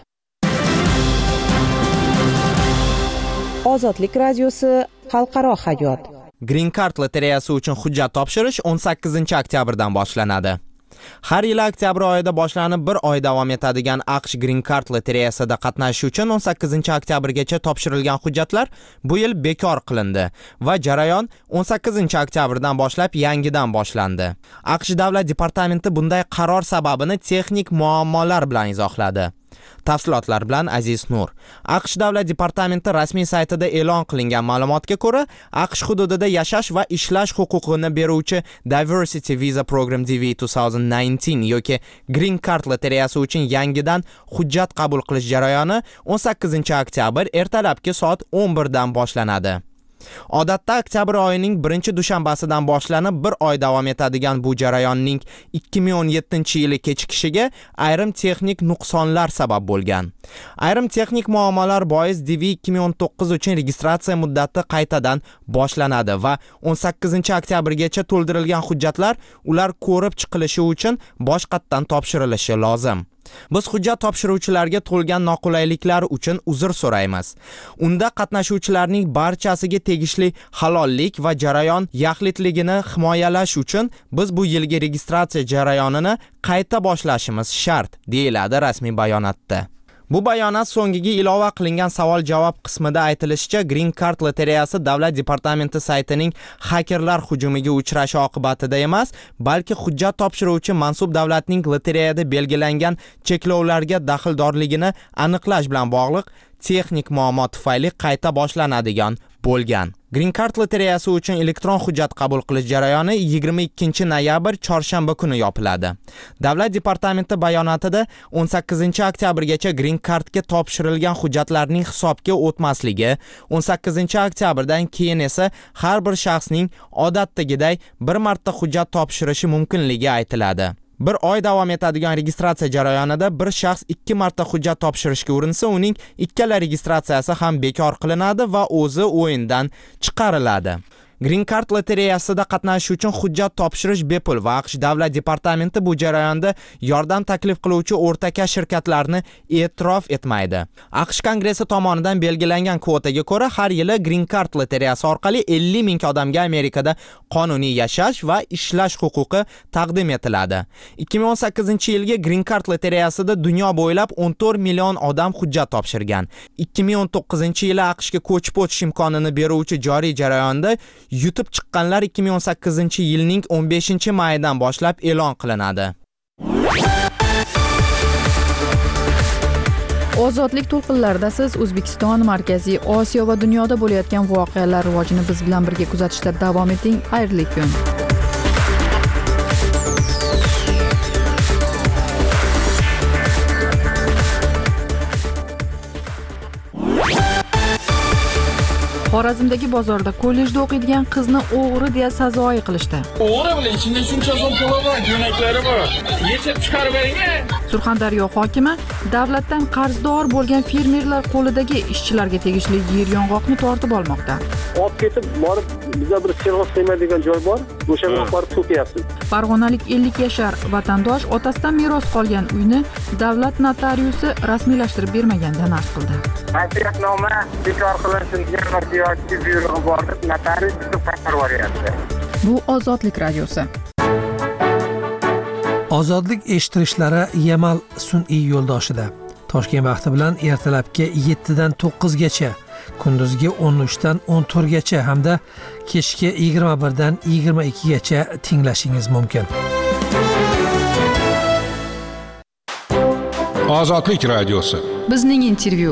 Ozodlik radiosi xalqaro hayot. Green Card lotereyasi uchun hujjat topshirish o'n sakkizinchi oktyabrdan boshlanadi. Har yil oktyabr oyida boshlanib bir oy davom etadigan AQSh Green Card lotereyasida qatnashish uchun o'n sakkizinchi oktyabrgacha topshirilgan hujjatlar bu yil bekor qilindi va jarayon o'n sakkizinchi oktyabrdan boshlab yangidan boshlandi. AQSh davlat departamenti bunday qaror sababini texnik muammolar bilan izohladi. Tafsilotlar bilan Aziz Nur. AQSh davlat departamenti rasmiy saytida e'lon qilingan ma'lumotga ko'ra, AQSh hududida yashash va ishlash huquqini beruvchi Diversity Visa Program D V ikki ming o'n to'qqiz yoki Green Card lotereyasi uchun yangidan hujjat qabul qilish jarayoni o'n sakkizinchi oktyabr ertalabki soat o'n birdan boshlanadi. Odatda oktyabr oyining birinchi dushanbasidan boshlanib bir oy davom etadigan bu jarayonning ikki ming o'n yettinchi yili kechikishiga ayrim texnik nuqsonlar sabab bo'lgan. Ayrim texnik muammolar bois D V ikki ming o'n to'qqiz uchun registratsiya muddati qaytadan boshlanadi va o'n sakkizinchi oktyabrgacha to'ldirilgan hujjatlar ular ko'rib chiqilishi uchun boshqatdan topshirilishi lozim. Biz hujjat topshiruvchilarga to'lgan noqulayliklar uchun uzr so'raymiz. Unda qatnashuvchilarning barchasiga tegishli halollik va jarayon yaxlitligini himoyalash uchun biz bu yilgi registratsiya jarayonini qayta boshlashimiz shart, deyiladi rasmiy bayonotda. Bu bayonot so'ngiga ilova qilingan savol-javob qismida aytilishicha, Green Card lotereyasi davlat departamenti saytining hakerlar hujumiga uchrashi oqibatida emas, balki hujjat topshiruvchi mansub davlatning lotereyada belgilangan cheklovlarga daxldorligini aniqlash bilan bog'liq texnik muammo tufayli qayta boshlanadigan bo'lgan. Green Card lotereyasi uchun elektron hujjat qabul qilish jarayoni yigirma ikkinchi noyabr chorshanba kuni yopiladi. Davlat departamenti bayonotida o'n sakkizinchi oktyabrgacha Green Cardga topshirilgan hujjatlarning hisobga o'tmasligi, o'n sakkizinchi oktyabrdan keyin esa har bir shaxsning odatdagiday bir marta hujjat topshirishi mumkinligi aytiladi. Bir oy davom etadigan registratsiya jarayonida bir shaxs ikki marta hujjat topshirishga urinsa, uning ikkala registratsiyasi ham bekor qilinadi va o'zi o'yindan chiqariladi. Green Card lotereyasida qatnashish uchun hujjat topshirish bepul va AQSh davlat departamenti bu jarayonda yordam taklif qiluvchi o'rtaka shirkatlarni e'tirof etmaydi. AQSh Kongressi tomonidan belgilangan kvotaga ko'ra har yili Green Card lotereyasi orqali ellik ming odamga Amerikada qonuniy yashash va ishlash huquqi taqdim etiladi. ikki ming o'n sakkizinchi yilgi Green Card lotereyasida dunyo bo'ylab o'n to'rt million odam hujjat topshirgan. ikki ming o'n to'qqizinchi yili AQShga ko'chib o'tish imkonini beruvchi joriy jarayonda yutib chiqqanlar ikki ming o'n sakkizinchi yilning o'n beshinchi mayidan boshlab e'lon qilinadi. Ozodlik to'lqinlarida siz O'zbekiston, Markaziy Osiyo va dunyoda bo'layotgan voqealar rivojini biz bilan birga kuzatishda davom eting. Xayrli kun. Xorazmdagi bozorda kollejda o'qiydigan qizni o'g'ri deya sazoyi qilishdi. O'g'ri bilan ichinde shuncha so'm puli bor, yo'naklari bor. Yechib chiqarib bering-a. Surxondaryo hokimi davlatdan qarzdor bo'lgan fermerlar qo'lidagi ishchilarga tegishli yer yong'oqni tortib olmoqda. Olib ketib borib bizda bir serg'os qilmaydigan joy bor, o'shanga borib to'kayapsiz. Farg'onalik ellik yashar vatandosh otasidan meros qolgan uyni davlat notariusi rasmiylashtirib bermaganidan arz qildi. Vasiyatnoma bekor qilinsin degan yoki buyrug'i bor deb notarius taqdir beryapti. Bu Ozodlik radiosi. Ozodlik eshittirishlari Yamal sun'iy yo'ldoshida. Toshkent vaqti bilan ertalabki yettidan to'qqizgacha, kunduzgi o'n uchdan o'n to'rtgacha hamda kechki yigirma birdan yigirma ikkigacha tinglashingiz mumkin. Ozodlik radiosi. Bizning intervyu.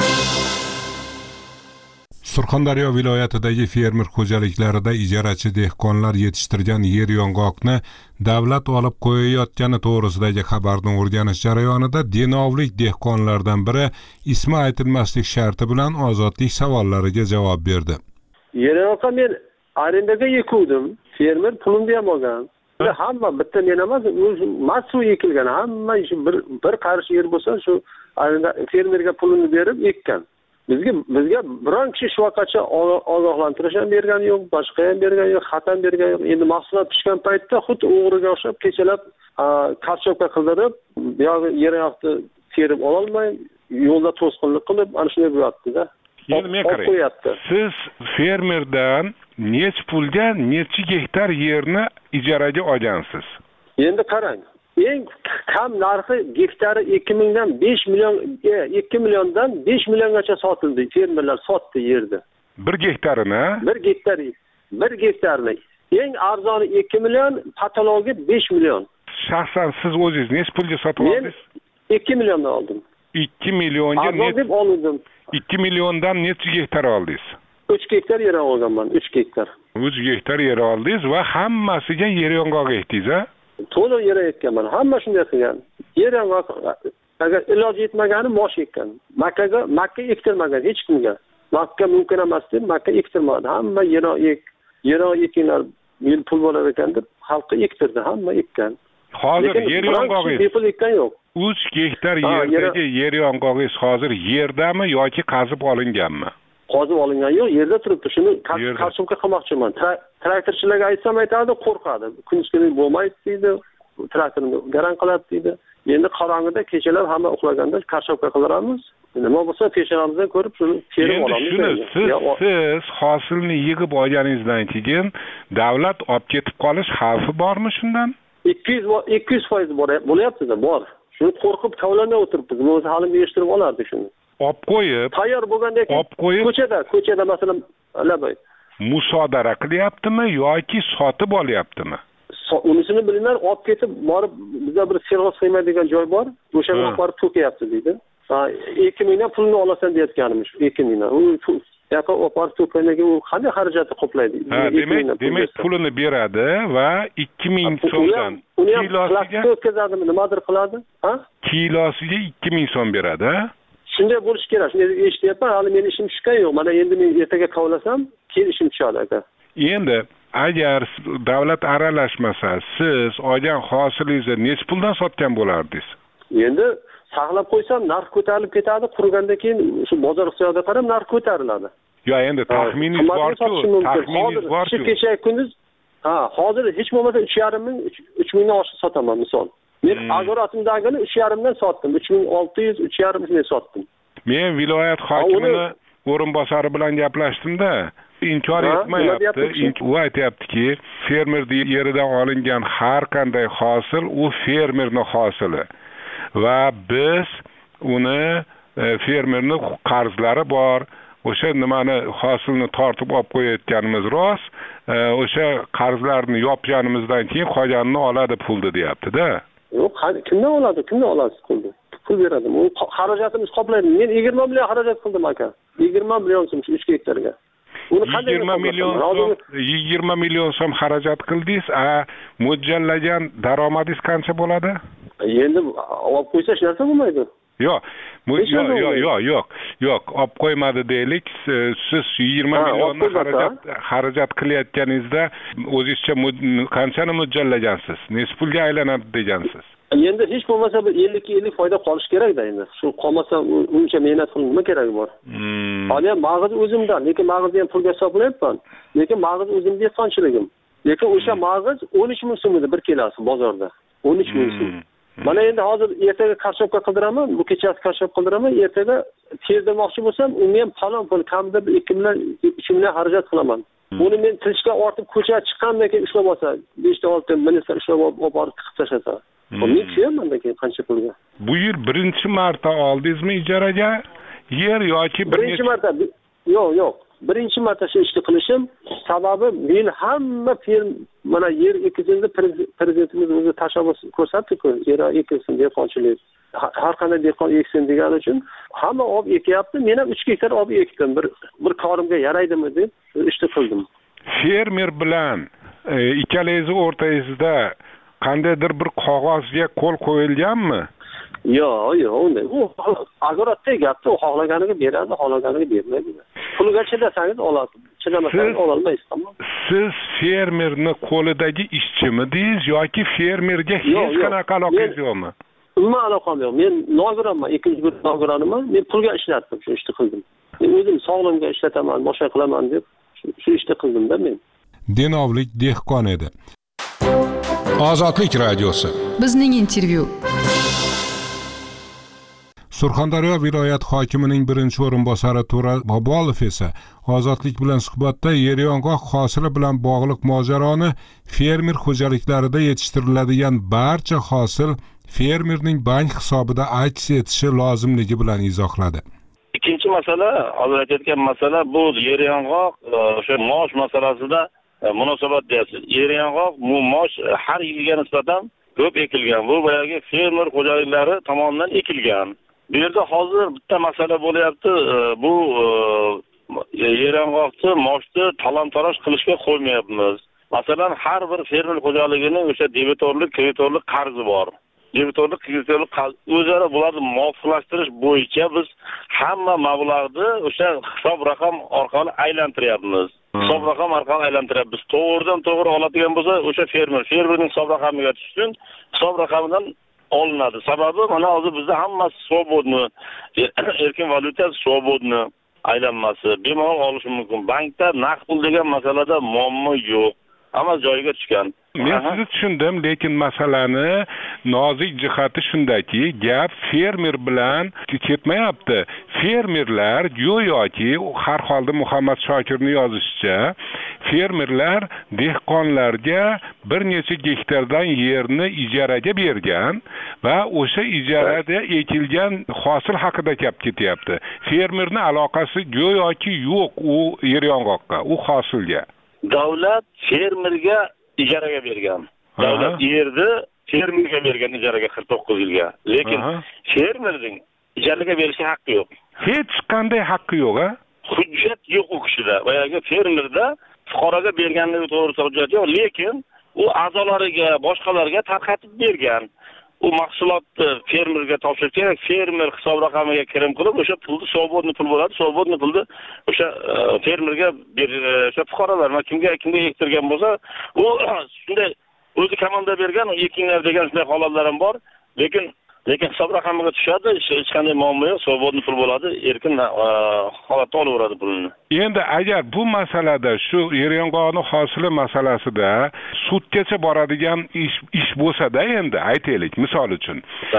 Surxondaryo viloyatidagi fermer xo'jaliklarida ijarachi dehqonlar yetishtirgan yer yong'oqni davlat olib qo'yayotgani to'g'risidagi xabarni o'rganish jarayonida denovlik dehqonlardan biri ismi aytilmaslik sharti bilan ozodlik savollariga javob berdi. Yer yong'oqqa men arendaga ekuvdim, fermer pulimni ham olgan. Hamma bitta men emas, mas'ul ekilgan, hamma bir bir qarish yer bo'lsa shu arenda fermerga pulini berib ekkan. Bizga bizga biron kishi shu vaqtgacha ogohlantirish ham bergani yo'q, boshqa ham bergani yo'q, xat ham bergani yo'q. Endi mahsulot pishgan paytda xuddi o'g'riga o'xshab kechalab karchopka qildirib, buyog'i yer yoqni terib ololmay, yo'lda to'sqinlik qilib, ana shunday bo'lyapti-da. Endi men qarang. Siz fermerdan necha pulga, necha gektar yerni ijaraga olgansiz? Endi qarang. Eng kam narxi gektari ikki mingdan besh million, ikki milliondan besh milliongacha sotildi. Fermerlar sotdi yerni. bir gektarini? bir gektar, bir gektarni. Eng arzoni ikki million, patologi besh million. Shaxsan siz o'zingiz necha pulga sotib oldingiz? ikki milliondan oldim. ikki millionga net deb oldim. ikki milliondan necha gektar oldingiz? uch gektar yer olganman, uch gektar. uch gektar yer oldingiz va hammasiga yer yong'oq ekdingiz-a? To'liq yer ekkanman. Hamma shunday qilgan. Yer yong'oq agar iloji yetmagani mosh ekkan. Makkaga makka ektirmagan hech kimga. Makka mumkin emas deb makka ektirmadi. Hamma yer ek, yer ekinglar, yil pul bo'lar ekan deb xalqqa ektirdi, hamma ekkan. Hozir yer yong'og'ingiz bepul ekkan yo'q. uch gektar yerdagi yer yong'og'ingiz hozir yerdami yoki qazib olinganmi? Qazib olingan yo'q, yerda turibdi. Shuni karchopka qilmoqchiman. Traktorchilarga aytsam aytadi, qo'rqadi. Kunduz kuni bo'lmaydi deydi. Traktorni garan qiladi deydi. Endi qorong'ida kechalar hamma uxlaganda karchopka qilamiz. Nima bo'lsa peshonamizdan ko'rib shuni terib olamiz. Endi shuni siz siz hosilni yig'ib olganingizdan keyin davlat olib ketib qolish xavfi bormi shundan? ikki yuz foiz bo'lyapti-da, bor. Shuni qo'rqib kavlanmay o'tiribmiz. O'zi halim yig'ishtirib olardi shuni. Olib qo'yib, tayyor bo'lganda olib qo'yib, ko'chada, ko'chada masalan, labay. Musodara qilyaptimi yoki sotib olyaptimi? Unisini bilmayman, olib ketib borib bizda bir serg'os qilmaydigan joy bor, o'shanga borib to'kayapti deydi. ikki mingdan pulni olasan deyotganimiz, ikki mingdan. U yoqqa olib to'kkandan keyin u qanday xarajatni qoplaydi? Demak, demak pulini beradi va ikki ming so'mdan kilosiga o'tkazadimi, nimadir qiladi? Ha? Kilosiga ikki ming so'm beradi. Shunday bo'lish kerak. Shunday eshityapman, hali men ishim tushgan yo'q. Mana endi men ertaga kavlasam, keyin ishim tushadi aka. Endi agar davlat aralashmasa, siz olgan hosilingizni necha puldan sotgan bo'lardingiz? Endi saqlab qo'ysam, narx ko'tarilib ketadi, qurgandan keyin shu bozor iqtisodiga qarab narx ko'tariladi. Yo, endi taxminingiz bor-ku, taxminingiz bor-ku. Shu kecha kunduz ha, hozir hech bo'lmasa uch yarim ming, uch mingdan oshiq sotaman misol. Men azoratimdagini uch yarim dan sotdim. uch ming olti yuz, uch yarim ming sotdim. Men viloyat hokimini o'rinbosari bilan gaplashdim-da, inkor etmayapti. U aytayaptiki, fermer yeridan olingan har qanday hosil u fermerning hosili. Va biz uni fermerning qarzlari bor, o'sha nimani hosilni tortib olib qo'yayotganimiz rost, o'sha qarzlarni yopganimizdan keyin qolganini oladi pulni deyapti-da. Yo'q, kimdan oladi? Kimdan olasiz pulni? Pul beradimi? U xarajatimiz qoplaydi. Men yigirma million xarajat qildim aka. yigirma million so'm uch gektarga. Uni qanday yigirma million so'm yigirma million so'm xarajat qildingiz, a mo'ljallagan daromadingiz qancha bo'ladi? Endi olib qo'ysa hech narsa bo'lmaydi. Yo'q, yo'q, yo'q, yo'q, yo'q, yo'q, olib qo'ymadi deylik, siz yigirma millionni xarajat xarajat qilayotganingizda o'zingizcha qanchani mo'ljallagansiz? Nechta pulga aylanadi degansiz? Endi hech bo'lmasa bir ellik ellik foyda qolish kerak-da endi. Shu qolmasa uncha mehnat qilib nima keragi bor? Hali ham mag'iz o'zimdan, lekin mag'izni ham pulga hisoblayapman. Lekin mag'iz o'zimning dehqonchiligim. Lekin o'sha mag'iz o'n uch ming so'm edi bir kilosi bozorda. o'n uch ming so'm. Mana endi hozir ertaga karshobka qildiraman, bu kechasi karshob qildiraman, ertaga terdirmoqchi bo'lsam, unga ham falon pul kamida ikki million uch million xarajat qilaman. Buni men tilishga ortib ko'chaga chiqqandan keyin ushlab olsa, besh ta olti ministr ushlab olib borib tiqib tashlasa. Men tushyapman keyin qancha pulga. Bu yil birinchi marta oldingizmi ijaraga yer yoki birinchi marta? Yo'q, yo'q. Birinchi marta shu ishni qilishim sababi men hamma firm mana yer ekizimni prezidentimiz o'zi tashabbus ko'rsatdi-ku, yer ekilsin dehqonchilik. Har qanday dehqon eksin degani uchun hamma olib ekyapti. Men ham uch gektar olib ekdim. Bir bir korimga yaraydimi deb ishni qildim. Fermer bilan ikkalangiz o'rtangizda qandaydir bir qog'ozga qo'l qo'yilganmi? Yo'q, yo'q, unday. U agoratda gapda u xohlaganiga beradi, xohlaganiga bermaydi. Pulga chidasangiz olasiz, chidamasangiz ola olmaysiz, tamom. Siz fermerni qo'lidagi ishchimidingiz yoki fermerga hech qanaqa aloqangiz yo'qmi? Umuman aloqam yo'q. Men nogironman, ikkinchi guruh nogironman. Men pulga ishlatdim, shu ishni qildim. Men o'zim sog'lig'imga ishlataman, boshqa qilaman deb shu ishni qildim-da men. Denovlik dehqon edi. Ozodlik radiosi. Bizning intervyu. Surxondaryo viloyat hokimining birinchi o'rinbosari To'ra Bobolov esa Ozodlik bilan suhbatda yeryong'oq hosili bilan bog'liq mojaroni fermer xo'jaliklarida yetishtiriladigan barcha hosil fermerning bank hisobida aks etishi lozimligi bilan izohladi. Ikkinchi masala, hozir aytayotgan masala bu yeryong'oq o'sha maosh masalasida munosabat deyapsiz. Yeryong'oq bu maosh har yilga nisbatan ko'p ekilgan. Bu boyagi fermer xo'jaliklari tomonidan ekilgan. Bu yerda hozir bitta masala bo'lyapti. Bu yeryong'oqni moshni talon-taroj qilishga qo'ymayapmiz. Masalan, har bir fermer xo'jaligining o'sha debitorlik, kreditorlik qarzi bor. Debitorlik, kreditorlik o'zaro bularni muvofiqlashtirish bo'yicha biz hamma mablag'ni o'sha hisob raqam orqali aylantiryapmiz. Hisob raqam orqali aylantiryapmiz. To'g'ridan to'g'ri oladigan bo'lsa, o'sha fermer, fermerning hisob raqamiga tushsin, hisob raqamidan olinadi. Sababi mana hozir bizda hammasi svobodni, erkin valyuta svobodni aylanmasi bemalol olish mumkin. Bankda naqd pul degan masalada muammo yo'q. Hamma joyiga tushgan. Men sizni tushundim, lekin masalani nozik jihati shundaki, gap fermer bilan ketmayapti. Fermerlar go'yoki har holda Muhammad Shokirning yozishicha, fermerlar dehqonlarga bir necha gektardan yerni ijaraga bergan va o'sha ijarada ekilgan hosil haqida gap ketyapti. Fermerning aloqasi go'yoki yo'q u yeryong'oqqa, u hosilga. Davlat fermerga ijaraga bergan. Davlat yerni fermerga bergan ijaraga qirq to'qqiz yilga. Lekin fermerning ijaraga berishga haqqi yo'q. Hech qanday haqqi yo'q-a? Hujjat yo'q u kishida. Boyagi fermerda fuqaroga berganligi to'g'risida hujjat yo'q, lekin u a'zolariga, boshqalarga tarqatib bergan. U mahsulotni fermerga topshirish kerak, fermer hisob raqamiga kirim qilib, o'sha pulni svobodni pul bo'ladi, svobodni pulni o'sha fermerga o'sha fuqarolar, kimga kimga ektirgan bo'lsa, u shunday o'zi komanda bergan, ekinglar degan shunday holatlar ham bor, lekin lekin hisob raqamiga tushadi, hech qanday muammo yo'q, svobodni pul bo'ladi, erkin holatda olaveradi pulni. Endi agar bu masalada shu yeryong'oqni hosili masalasida sudgacha boradigan ish ish bo'lsa-da, endi aytaylik, misol uchun,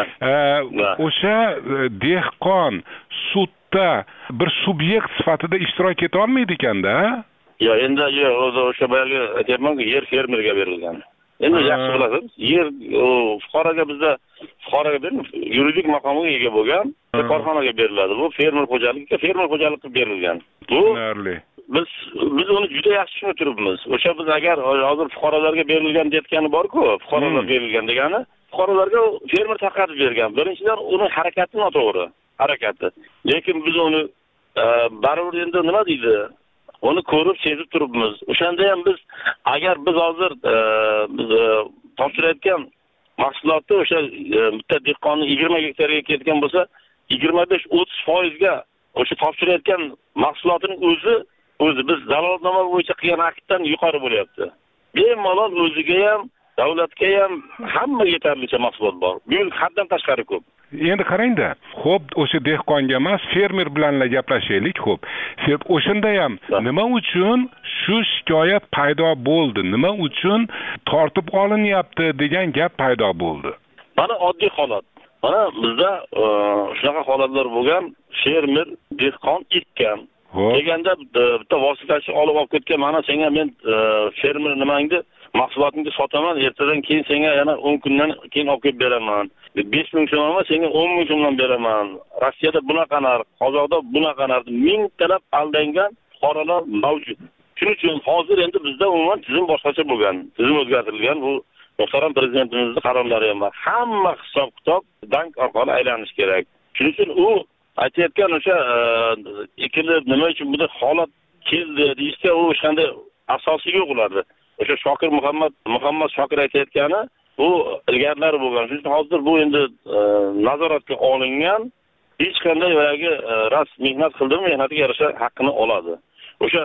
o'sha dehqon sudda bir subyekt sifatida ishtirok eta olmaydi ekanda? Yo'q, endi yo'q, o'sha boyagi aytayapman-ku, yer fermerga berilgan. Endi yaxshi bilasiz, yer fuqaroga bizda fuqaroga yuridik maqomiga ega bo'lgan korxonaga beriladi. Bu fermer xo'jaligiga, fermer xo'jaligiga berilgan. Bu biz biz uni juda yaxshi tushunib turibmiz. O'sha biz agar hozir fuqarolarga berilgan deyotgani bor-ku, fuqarolar berilgan degani, fuqarolarga fermer tarqatib bergan. Birinchidan uni harakati noto'g'ri, harakati. Lekin biz uni baribir endi nima deydi? Uni ko'rib, sezib turibmiz. O'shanda ham biz agar biz hozir biz topshirayotgan mahsulotni o'sha bitta dehqonning yigirma gektarga ketgan bo'lsa, yigirma besh o'ttiz foiz ga o'sha topshirayotgan mahsulotining o'zi o'zi biz dalolatnoma bo'yicha qilgan aktdan yuqori bo'lyapti. Bemalol o'ziga ham, davlatga ham hamma yetarlicha mahsulot bor. Bu yil haddan tashqari ko'p. Endi qarangda, xo'p, o'sha dehqonga emas, fermer bilan gaplashaylik, xo'p. O'shanda ham nima uchun shu shikoyat paydo bo'ldi? Nima uchun tortib olinyapti degan gap paydo bo'ldi? Mana oddiy holat. Mana bizda shunaqa holatlar bo'lgan, fermer dehqon ekkan. Deganda bitta vositachi olib olib ketgan, mana senga men fermer nimangni mahsulotingni sotaman, ertadan keyin senga yana o'n kundan keyin olib kelib beraman. besh ming so'm emas, senga o'n ming so'mdan beraman. Rossiyada bunaqa narx, Qozog'da bunaqa narx, mingtalab aldangan fuqarolar mavjud. Shuning uchun hozir endi bizda umuman tizim boshqacha bo'lgan. Tizim o'zgartirilgan. Bu muhtaram prezidentimizning qarorlari ham bor. Hamma hisob-kitob bank orqali aylanish kerak. Shuning uchun u aytayotgan o'sha ikili nima uchun bunday holat keldi deyishga u hech qanday asosi yo'q ularda. O'sha Shokir Muhammad Muhammad Shokir aytayotgani bu ilgarilari bo'lgan. Shuning uchun hozir bu endi nazoratga olingan, hech qanday yo'lagi ras mehnat qildi, mehnatiga yarasha haqqini oladi. O'sha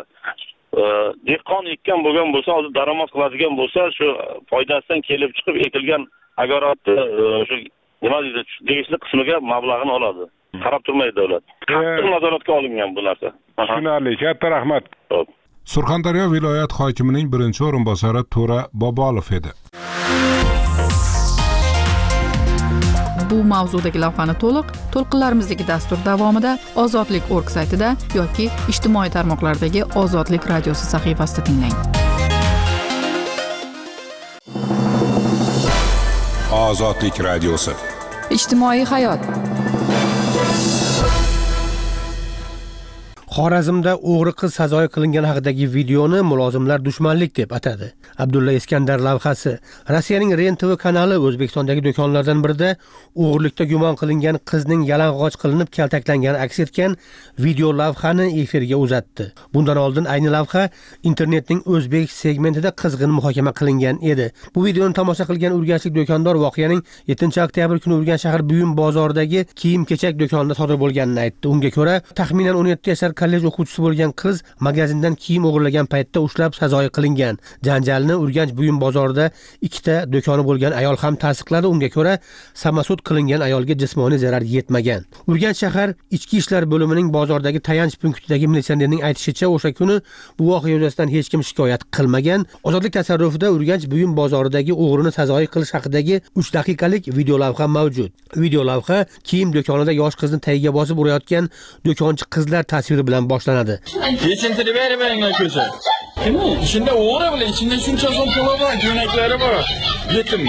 dehqon ekkan bo'lgan bo'lsa, hozir daromad qiladigan bo'lsa, shu foydasidan kelib chiqib ekilgan agarotni o'sha nima deydi, tegishli qismiga mablag'ini oladi. Qarab turmaydi davlat. Qattiq nazoratga olingan bu narsa. Tushunarli, katta rahmat. Surxondaryo viloyat hokimining birinchi o'rinbosari To'ra Bobolov edi. Bu mavzudagi lavhani to'liq to'lqinlarimizdagi dastur davomida ozodlik точка org saytida yoki ijtimoiy tarmoqlardagi Ozodlik radiosi sahifasida tinglang. Ozodlik radiosi. Ijtimoiy hayot. Xorazmda o'g'ri qiz sazoyi qilingan haqidagi videoni mulozimlar dushmanlik deb atadi. Abdulla Iskandar lavhasi. Rossiyaning Ren T V kanali O'zbekistondagi do'konlardan birida o'g'irlikda gumon qilingan qizning yalang'och qilinib kaltaklangani aks etgan video lavhani efirga uzatdi. Bundan oldin ayni lavha internetning o'zbek segmentida qizg'in muhokama qilingan edi. Bu videoni tomosha qilgan urganchlik do'kondor voqeaning yettinchi oktyabr kuni Urganch shahar Buyum bozoridagi kiyim-kechak do'konida sodir bo'lganini aytdi. Unga ko'ra, taxminan o'n yetti yashar kollej o'quvchisi bo'lgan qiz magazindan kiyim o'g'irlagan paytda ushlab sazoyi qilingan. Janjalni Urganch Buyum bozorida ikkita do'koni bo'lgan ayol ham tasdiqladi. Unga ko'ra, samasud qilingan ayolga jismoniy zarar yetmagan. Urganch shahar Ichki ishlar bo'limining bozordagi tayanch punktidagi militsionerning aytishicha, o'sha kuni bu voqea yuzasidan hech kim shikoyat qilmagan. Ozodlik tasarrufida Urganch Buyum bozoridagi o'g'rini sazoyi qilish haqidagi uch daqiqalik video lavha mavjud. Video lavha kiyim do'konida yosh qizni tagiga bosib urayotgan do'konchi qizlar tasviri bilan boshlanadi. Yechintiri bermang ko'cha. Shunda o'g'ri bilan ichinde shuncha so'm puli bor, jo'naklari bor. Yetim.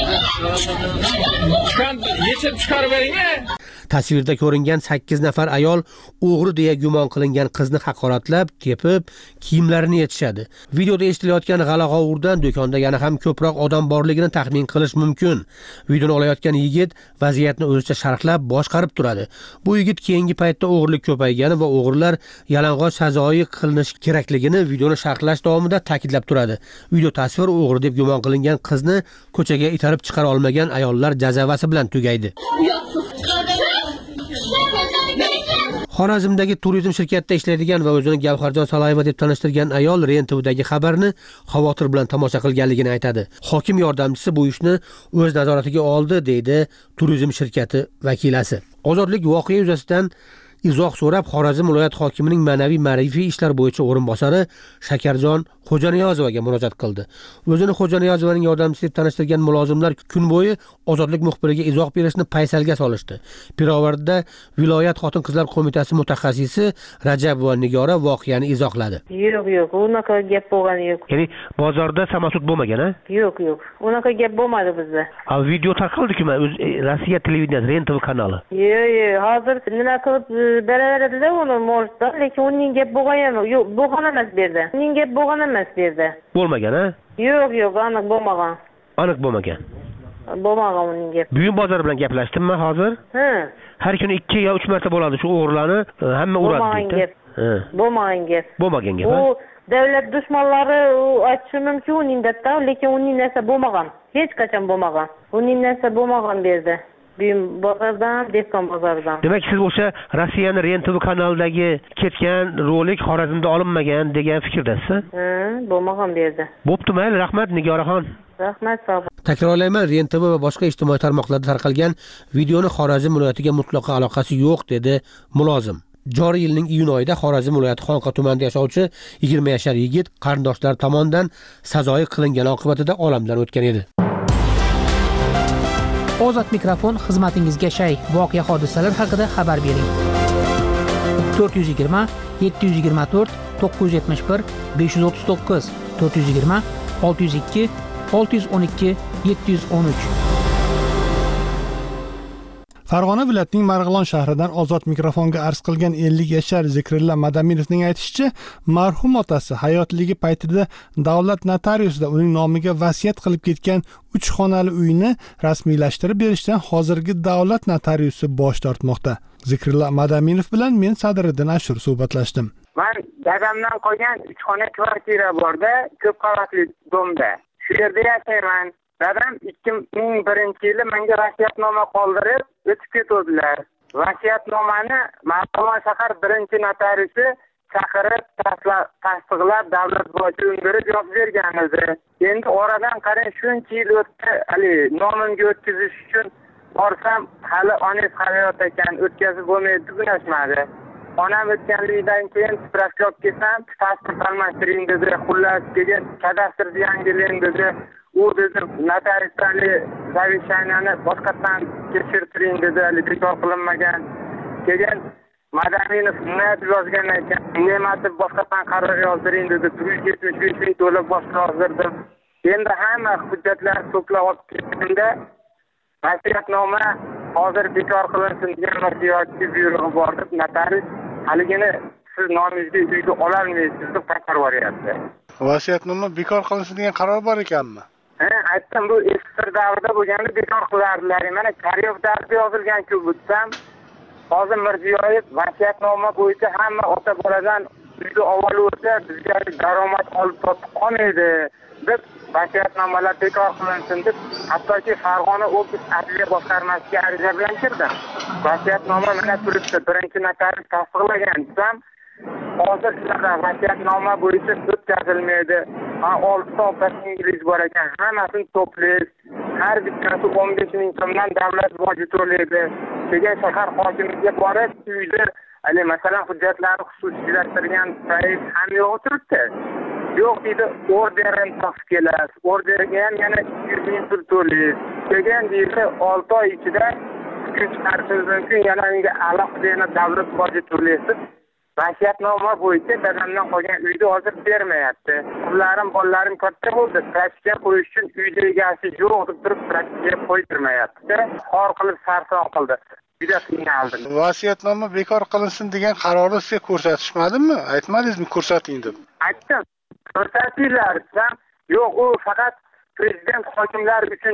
Chiqan yechib chiqarib bering. Tasvirda ko'ringan sakkiz nafar ayol o'g'ri deya gumon qilingan qizni haqoratlab, tepib, kiyimlarini yechishadi. Videoda eshitilayotgan g'ala-g'ovurdan do'konda yana ham ko'proq odam borligini taxmin qilish mumkin. Videoni olayotgan yigit vaziyatni o'zicha sharhlab boshqarib turadi. Bu yigit keyingi paytda o'g'irlik ko'paygani va o'g'rilar yalang'och sazoyi qilinish kerakligini videoni sharhlash davomida ta'kidlab turadi. Video tasvir o'g'ri deb gumon qilingan qizni ko'chaga itarib chiqara olmagan ayollar jazavasi bilan tugaydi. Xorazmdagi turizm shirkatida ishlaydigan va o'zini Gavharjon Salayeva deb tanishtirgan ayol Ren T Vdagi xabarni xavotir bilan tomosha qilganligini aytadi. Hokim yordamchisi bu ishni o'z nazoratiga oldi, deydi turizm shirkati vakilasi. Ozodlik voqea yuzasidan izoh so'rab Xorazm viloyat hokimining ma'naviy ma'rifiy ishlar bo'yicha o'rinbosari Shakarjon Xo'janiyozovaga murojaat qildi. O'zini Xo'janiyozovaning yordamchisi deb tanishtirgan mulozimlar kun bo'yi ozodlik muxbiriga izoh berishni paysalga solishdi. Pirovardda viloyat xotin-qizlar qo'mitasi mutaxassisi Rajabova Nigora voqeani izohladi. Yo'q, yo'q, unaqa gap bo'lgani yo'q. Ya'ni bozorda samosud bo'lmagan-a? Yo'q, yo'q. Unaqa gap bo'lmadi bizda. A video tarqaldi-ku, Rossiya televideniyasi Ren T V kanali. Yo'q, yo'q, hozir nima qilib beraveradi-da uni mo'rtda, lekin uning gap bo'lgani yo'q, bo'lgan emas bu yerda. Uning gap bo'lgan emas bu yerda. Bo'lmagan-a? Yo'q, yo'q, aniq bo'lmagan. Aniq bo'lmagan. Bo'lmagan uning gap. Buyum bozor bilan gaplashdimmi hozir? Ha. Har kuni ikki yo uch marta bo'ladi shu o'g'irlarni hamma uradi deydi. Bo'lmagan gap. Bo'lmagan gap. U davlat dushmanlari aytishi mumkin uning debda, lekin uning narsa bo'lmagan. Hech qachon bo'lmagan. Uning narsa bo'lmagan bu yerda. Buyum bozordan, dehqon bozoridan. Demak, siz o'sha Rossiyaning Ren T V kanalidagi ketgan rolik Xorazmda olinmagan degan fikrdasiz? Ha, bo'lmagan bu yerda. Bo'pti, mayli, rahmat Nigoraxon. Rahmat, sog' bo'ling. Takrorlayman, Ren T V va boshqa ijtimoiy tarmoqlarda tarqalgan videoni Xorazm viloyatiga mutlaqo aloqasi yo'q dedi mulozim. Joriy yilning iyun oyida Xorazm viloyati Xonqa tumanida yashovchi yigirma yashar yigit qarindoshlar tomonidan sazoyi qilingan oqibatida olamdan o'tgan edi. Ozod mikrofon xizmatingizga shay. Voqea hodisalar haqida xabar bering. to'rt yuz yigirma yetti yuz yigirma to'rt to'qqiz yuz yetmish bir besh yuz o'ttiz to'qqiz to'rt yuz yigirma olti yuz ikki olti yuz o'n ikki yetti yuz o'n uch. Farg'ona viloyatining Marg'ilon shahridan Ozod mikrofonga arz qilgan ellik yashar Zikrilla Madaminovning aytishicha, marhum otasi hayotligi paytida davlat notariusida uning nomiga vasiyat qilib ketgan uch xonali uyni rasmiylashtirib berishdan hozirgi davlat notariusi bosh tortmoqda. Zikrilla Madaminov bilan men Sadriddin Ashur suhbatlashdim. Men dadamdan qolgan uch xona kvartira borda, ko'p qavatli domda. Shu yerda yashayman. Dadam ikki ming birinchi yili menga vasiyatnoma qoldirib o'tib ketdilar. Vasiyatnomani Marg'ilon shahar birinchi notariusi chaqirib tasdiqlab davlat boji undirib yozib bergan edi. Endi oradan qarang shuncha yil o'tdi, hali nomimga o'tkazish uchun borsam hali onasi hayot ekan, o'tkazib bo'lmaydi, bo'lmadi. Onam o'tganligidan keyin spravka olib kelsam, pasport almashtiring dedi, xullas degan kadastrni yangilang dedi. U dedi notariuslarni zavishaniyani boshqatdan tekshirtiring dedi, hali bekor qilinmagan. Keyin Madaminov nima deb yozgan ekan, ne'matni boshqatdan qaror yozdiring dedi, bir yuz yetmish besh ming to'lab boshqa yozdirdim. Endi hamma hujjatlar to'plab olib kelganda vasiyatnoma hozir bekor qilinsin degan yoki buyrug'i bor deb notarius haligini siz nomingizga uyga ololmaysiz deb qaytarib yuboryapti. Vasiyatnoma bekor qilinsin degan qaror bor ekanmi? Ha, aytdim, bu eski davrda bo'lganda bekor qilardilar. Mana Karimov davrida yozilgan-ku butsam, hozir Mirziyoyev vasiyatnoma bo'yicha hamma ota boladan uyda avval o'tsa, bizga daromad olib topib qolmaydi deb vasiyatnomalar bekor qilinsin deb, hattoki Farg'ona oblast adliya boshqarmasiga ariza bilan kirdim. Vasiyatnoma mana turibdi, birinchi notarius tasdiqlagan desam, hozir shunaqa vasiyatnoma bo'yicha o'tkazilmaydi. Ha, oltita operasingiz bor ekan, hammasini to'playsiz. Har bittasi o'n besh ming so'mdan davlat boji to'laydi. Keyin shahar hokimiga borib, uyda, hali masalan hujjatlarni xususiylashtirgan sayt ham yo'q turibdi. Yo'q deydi, orderini topib kelasiz. Orderga ham yana ikki yuz ming pul to'laysiz. Keyin deydi, olti oy ichida kuch chiqarishingiz mumkin, yana unga alohida davlat boji to'laysiz. Vasiyatnoma bo'yicha dadamdan qolgan uyni hozir bermayapti. Qizlarim, bolalarim katta bo'ldi. Praktikaga qo'yish uchun uyda egasi yo'q deb turib praktikaga qo'ydirmayapti. Xor qilib sarson qildi. Juda qiynaldim. Vasiyatnoma bekor qilinsin degan qarorni sizga ko'rsatishmadimi? Aytmadingizmi ko'rsating deb? Aytdim. Ko'rsatinglar desam, yo'q, u faqat prezident hokimlar uchun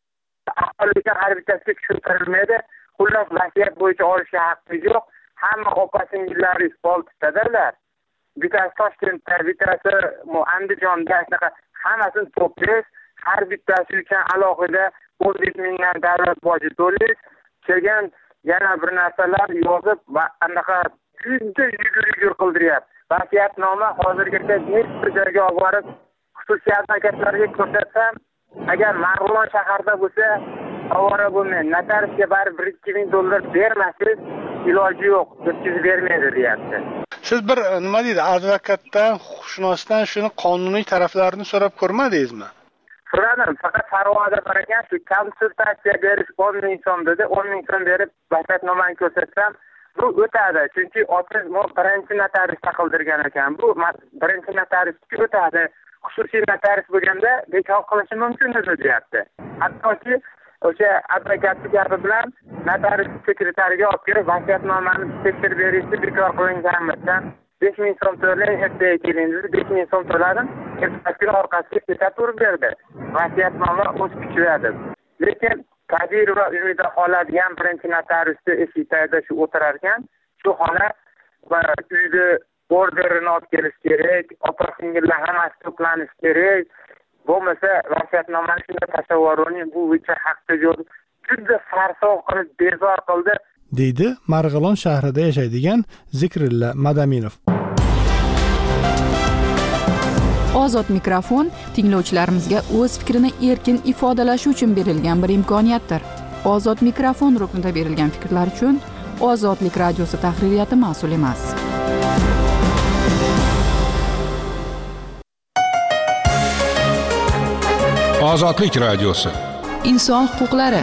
aholiga har bittasiga tushuntirilmaydi. Xullas vasiyat bo'yicha olishga haqqi yo'q. Hamma opa-singillari oltitadirlar. Bittasi Toshkentda, bittasi Andijonda, shunaqa hammasini to'playsiz, har bittasi uchun alohida o'n besh mingdan davlat boji to'laysiz. Keyin yana bir narsalar yozib va anaqa juda yugur-yugur qildiryapti. Vasiyatnoma hozirgacha nechta joyga olib borib, xususiy advokatlarga ko'rsatsam, agar Marg'ilon shaharda bo'lsa, ovora bo'lmaydi. Notariusga baribir bir ikki ming dollar bermasiz, iloji yo'q, o'tkazib bermaydi deyapti. Siz bir nima deydi, advokatdan, huquqshunosdan shuni qonuniy taraflarini so'rab ko'rmadingizmi? So'radim, faqat Farg'onada bor ekan, shu konsultatsiya berish o'n ming so'm dedi, o'n ming so'm berib vakolatnomani ko'rsatsam, bu o'tadi, chunki otiz birinchi notariusga qildirgan ekan. Bu birinchi notariusga o'tadi. Xususiy notarius bo'lganda bekor qilishi mumkin edi deyapti. Hattoki o'sha advokatning gapi bilan notarius sekretariga olib kelib vakolatnomani tekshirib berishni bekor qilinganmidan besh ming so'm to'lang, ertaga keling dedi. besh ming so'm to'ladim. Ertasi orqasiga ketaverib berdi. Vakolatnoma o'z kuchida. Lekin Kadirova uyida qoladigan birinchi notariusni eshikda shu o'tirar ekan, shu xona va uyda orderini olib kelish kerak, opa-singillar hammasi to'planish kerak. Bo'lmasa vakolatnomani shunday tasavvurini bu bo'yicha haqda yo'q. Juda sarson qilib bezor qildi, deydi Marg'ilon shahrida yashaydigan Zikrilla Madaminov. Ozod mikrofon tinglovchilarimizga o'z fikrini erkin ifodalashi uchun berilgan bir imkoniyatdir. Ozod mikrofon ruknida berilgan fikrlar uchun Ozodlik radiosi tahririyati mas'ul emas. Ozodlik radiosi. Inson huquqlari.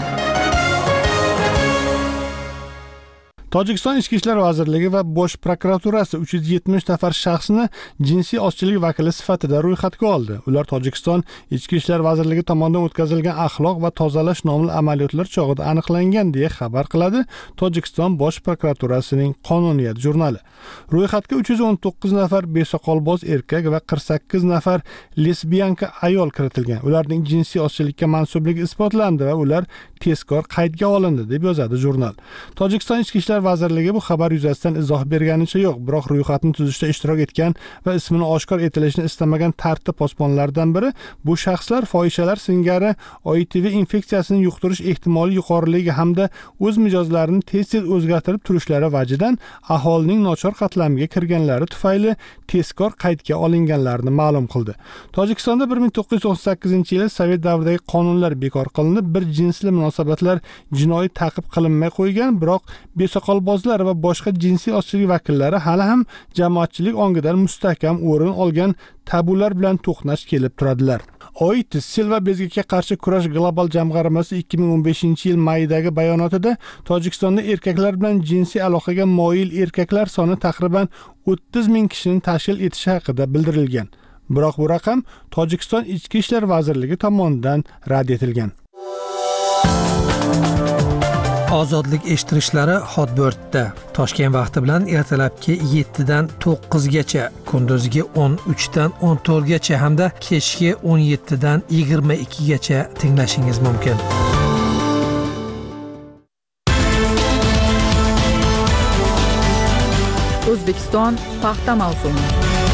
Tojikiston Ichki ishlar vazirligi va Bosh prokuraturasi uch yuz yetmish nafar shaxsni jinsiy ozchilik vakili sifatida ro'yxatga oldi. Ular Tojikiston Ichki ishlar vazirligi tomonidan o'tkazilgan axloq va tozalash nomli amaliyotlar chog'ida aniqlangan deya xabar qiladi Tojikiston Bosh prokuraturasining Qonuniyat jurnali. Ro'yxatga uch yuz o'n to'qqiz nafar besoqolboz erkak va qirq sakkiz nafar lesbiyanka ayol kiritilgan. Ularning jinsiy ozchilikka mansubligi isbotlandi va ular tezkor qaydga olindi deb yozadi jurnal. Tojikiston Ichki ishlar vazirligi bu xabar yuzasidan izoh berganicha yo'q, biroq ro'yxatni tuzishda ishtirok etgan va ismini oshkor etilishini istamagan tartib posbonlaridan biri bu shaxslar fohishalar singari O I T V infeksiyasini yuqtirish ehtimoli yuqoriligi hamda o'z mijozlarini tez-tez o'zgartirib turishlari vajidan aholining nochor qatlamiga kirganlari tufayli tezkor qaydga olinganlarini ma'lum qildi. Tojikistonda bir ming to'qqiz yuz to'qson sakkizinchi yili Sovet davridagi qonunlar bekor qilinib, bir jinsli munosabatlar jinoiy ta'qib qilinmay qo'ygan, biroq besoqolbozlar va boshqa jinsiy ozchilik vakillari hali ham jamoatchilik ongidan mustahkam o'rin olgan tabular bilan to'qnash kelib turadilar. O I T sil va bezgakka qarshi kurash global jamg'armasi ikki ming o'n beshinchi yil mayidagi bayonotida Tojikistonda erkaklar bilan jinsiy aloqaga moyil erkaklar soni taxriban o'ttiz ming kishini tashkil etishi haqida bildirilgan. Biroq bu raqam Tojikiston Ichki ishlar vazirligi tomonidan rad etilgan. Ozodlik eshittirishlari Hotbird-da Toshkent vaqti bilan ertalabki yettidan to'qqizgacha, kunduzgi o'n uchdan o'n to'rtgacha hamda kechki o'n yettidan yigirma ikkigacha tinglashingiz mumkin. O'zbekiston paxta mavsumi.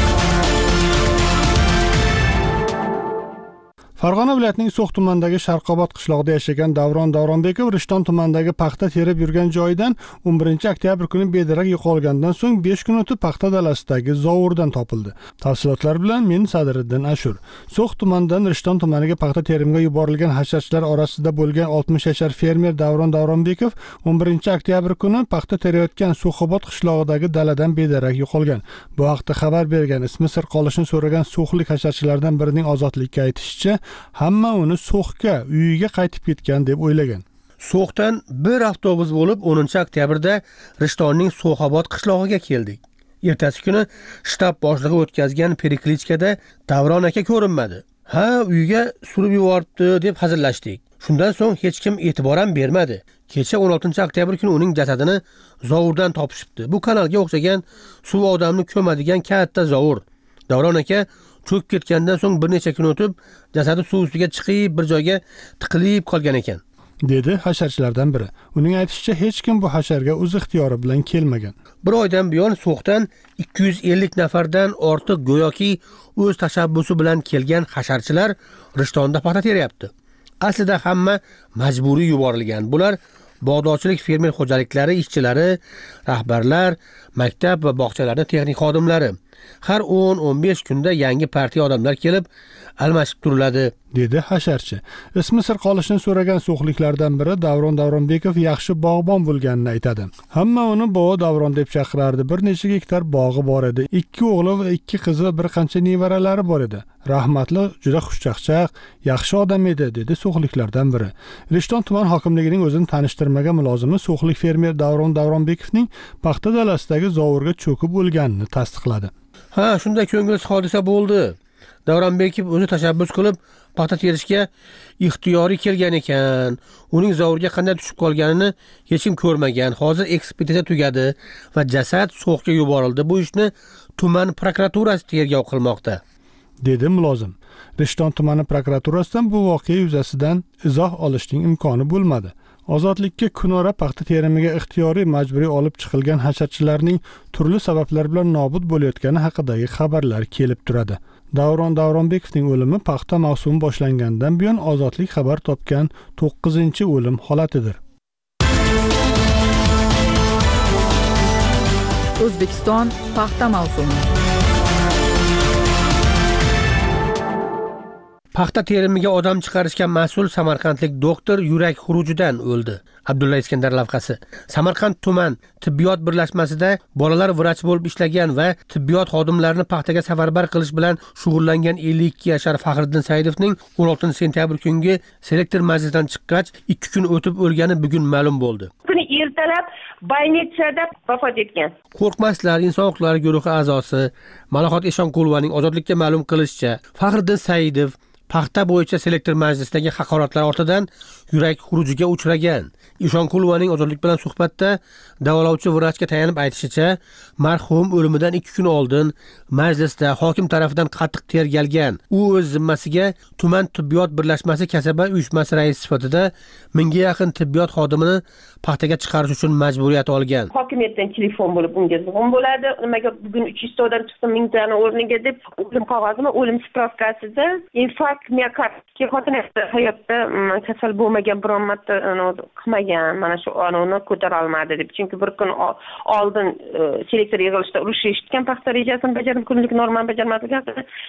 Farg'ona viloyatining So'x tumanidagi Sharqobod qishlog'ida yashagan Davron Davronbekov Rishton tumanidagi paxta terib yurgan joyidan o'n birinchi oktyabr kuni bedarak yo'qolgandan so'ng besh kun o'tib paxta dalasidagi zovurdan topildi. Tafsilotlar bilan men Sadiriddin Ashur. So'x tumanidan Rishton tumaniga paxta terimga yuborilgan hasharchilar orasida bo'lgan oltmish yashar fermer Davron Davronbekov o'n birinchi oktyabr kuni paxta terayotgan So'xobod qishlog'idagi daladan bedarak yo'qolgan. Bu haqda xabar bergan, ismi sir qolishini so'ragan so'xlik hasharchilardan birining Ozodlikka aytishicha, hamma uni So'xga, uyiga qaytib ketgan deb o'ylagan. So'xdan bir avtobus bo'lib o'ninchi oktyabrda Rishtonning So'xobod qishlog'iga keldik. Ertasi kuni shtab boshlig'i o'tkazgan periklichkada Davron aka ko'rinmadi. Ha, uyiga surib yuboribdi deb hazillashdik. Shundan so'ng hech kim e'tibor ham bermadi. Kecha o'n oltinchi oktyabr kuni uning jasadini zovurdan topishibdi. Bu kanalga o'xshagan suv odamni ko'madigan katta zovur. Davron aka cho'kib ketgandan so'ng bir necha kun o'tib jasadi suv ustiga chiqib bir joyga tiqilib qolgan ekan, dedi hasharchilardan biri. Uning aytishicha, hech kim bu hasharga o'z ixtiyori bilan kelmagan. Bir oydan buyon So'xdan ikki yuz ellik nafardan ortiq go'yoki o'z tashabbusi bilan kelgan hasharchilar Rishtonda paxta teryapti. Aslida hamma majburiy yuborilgan. Bular bog'dorchilik fermer xo'jaliklari ishchilari, rahbarlar, maktab va bog'chalarning texnik xodimlari. Har o'n o'n besh kunda yangi partiya odamlar kelib almashib turiladi, dedi hasharchi. Ismi sir qolishini so'ragan so'xliklardan biri Davron Davronbekov yaxshi bog'bon bo'lganini aytadi. Hamma uni bobo Davron deb chaqirardi. Bir necha gektar bog'i bor edi. Ikki o'g'li va ikki qizi va bir qancha nevaralari bor edi. Rahmatli juda xushchaqchaq, yaxshi odam edi, dedi so'xliklardan biri. Rishton tuman hokimligining o'zini tanishtirmagan mulozimi so'xlik fermer Davron Davronbekovning paxta dalasidagi zovurga cho'kib o'lganini tasdiqladi. Ha, shunday ko'ngilsiz hodisa bo'ldi. Davronbekov o'zi tashabbus qilib paxta terishga ixtiyoriy kelgan ekan. Uning zovurga qanday tushib qolganini hech kim ko'rmagan. Hozir ekspertiza tugadi va jasad so'xga yuborildi. Bu ishni tuman prokuraturasi tergov qilmoqda, dedi mulozim. Rishton tumani prokuraturasidan bu voqea yuzasidan izoh olishning imkoni bo'lmadi. Ozodlikka kunora paxta terimiga ixtiyoriy majburiy olib chiqilgan hasharchilarning turli sabablar bilan nobud bo'layotgani haqidagi xabarlar kelib turadi. Davron Davronbekovning o'limi paxta mavsumi boshlangandan buyon ozodlik xabar topgan to'qqizinchi o'lim holatidir. O'zbekiston paxta mavsumi. Paxta terimiga odam chiqarishga mas'ul samarqandlik doktor yurak xurujidan o'ldi. Abdulla Iskandar lavhasi. Samarqand tuman tibbiyot birlashmasida bolalar vrachi bo'lib ishlagan va tibbiyot xodimlarini paxtaga safarbar qilish bilan shug'ullangan ellik ikki yashar Faxriddin Saidovning o'n oltinchi sentyabr kungi selektor majlisdan chiqqach ikki kun o'tib o'lgani bugun ma'lum bo'ldi. Kuni ertalab больницада vafot etgan. Qo'rqmaslar inson huquqlari guruhi a'zosi Malohat Eshonqulovaning ozodlikka ma'lum qilishicha, Faxriddin Saidov paxta bo'yicha selektor majlisidagi haqoratlar ortidan yurak xurujiga uchragan. Eshonqulovaning ozodlik bilan suhbatda davolovchi vrachga tayanib aytishicha, marhum o'limidan ikki kun oldin majlisda hokim tomonidan qattiq tergalgan. U o'z zimmasiga tuman tibbiyot birlashmasi kasaba uyushmasi raisi sifatida mingga yaqin tibbiyot xodimini paxtaga chiqarish uchun majburiyat olgan. Hokimiyatdan telefon bo'lib unga zug'um bo'ladi. Nimaga bugun uch yuz tadan chiqdim mingtani o'rniga deb o'lim qog'ozimi, o'lim spravkasida infarkt miokardga xotini hayotda kasal bo'lmagan biron marta qilmagan. Mana shu anoni ko'tara olmadi deb. Chunki bir kun oldin selektor yig'ilishda urush eshitgan, paxta rejasini bajarib, kunlik normani bajarmagan.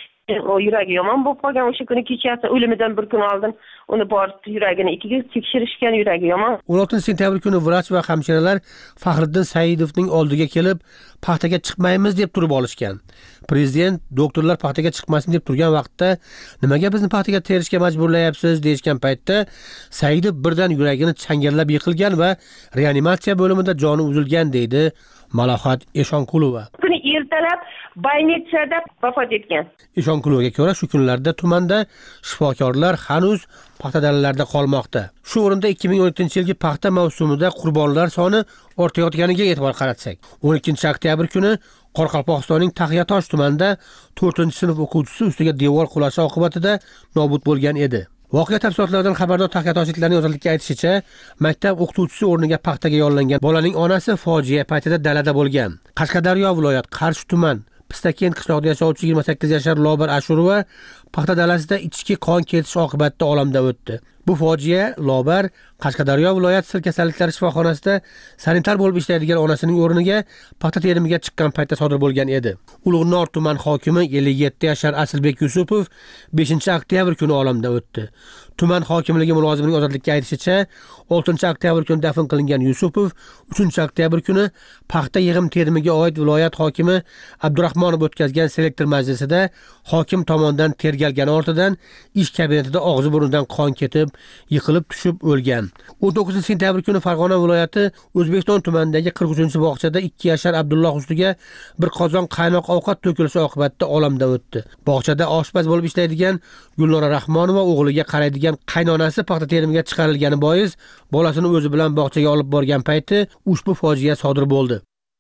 O yuragi yomon bo'lib qolgan. O'sha kuni kechasi o'limidan bir kun oldin uni borib yuragini ikkiga tekshirishgan, yuragi yomon. o'n oltinchi sentyabr kuni vrach va hamshiralar Faxriddin Saidovning oldiga kelib, paxtaga chiqmaymiz deb turib olishgan. Prezident doktorlar paxtaga chiqmasin deb turgan vaqtda nimaga bizni paxtaga terishga majburlayapsiz deyishgan paytda Saidov birdan yuragini changallab yiqilgan va reanimatsiya bo'limida joni uzilgan deydi Malohat Eshonqulova. Kuni ertalab больницада vafot etgan. Eshonqulovaga ko'ra shu kunlarda tumanda shifokorlar hanuz paxta dalalarida qolmoqda. Shu o'rinda ikki ming o'n yettinchi yilgi paxta mavsumida qurbonlar soni ortayotganiga e'tibor qaratsak, o'n ikkinchi oktyabr kuni Qoraqalpog'istonning Taxyatosh tumanida to'rtinchi sinf o'quvchisi ustiga devor qulashi oqibatida nobud bo'lgan edi. Voqea tafsilotlaridan xabardor taxyatoshliklarning ozodlikka aytishicha, maktab o'qituvchisi o'rniga paxtaga yollangan bolaning onasi fojia paytida dalada bo'lgan. Qashqadaryo viloyat Qarshi tuman Pistakent qishlog'ida yashovchi yigirma sakkiz yashar Lobar Ashurova paxta dalasida ichki qon ketish oqibatida olamdan o'tdi. Bu fojia Lobar Qashqadaryo viloyat sil kasalliklari shifoxonasida sanitar bo'lib ishlaydigan onasining o'rniga paxta terimiga chiqqan paytda sodir bo'lgan edi. Ulug'nor tuman hokimi ellik yetti yashar Asilbek Yusupov beshinchi oktyabr kuni olamdan o'tdi. Tuman hokimligi mulozimining ozodlikka aytishicha, oltinchi oktyabr kuni dafn qilingan Yusupov uchinchi oktyabr kuni paxta yig'im terimiga oid viloyat hokimi Abdurahmonov o'tkazgan selektor majlisida hokim tomonidan tergalgani ortidan ish kabinetida og'zi burnidan qon ketib, yiqilib tushib o'lgan. o'n to'qqizinchi sentyabr kuni Farg'ona viloyati O'zbekiston tumanidagi qirq uchinchi bog'chada ikki yashar Abdulloh ustiga bir qozon qaynoq ovqat to'kilishi oqibatida olamdan o'tdi. Bog'chada oshpaz bo'lib ishlaydigan Gulnora Rahmonova o'g'liga qaraydigan qaynonasi paxta terimiga chiqarilgani bois bolasini o'zi bilan bog'chaga olib borgan payti ushbu fojia sodir bo'ldi.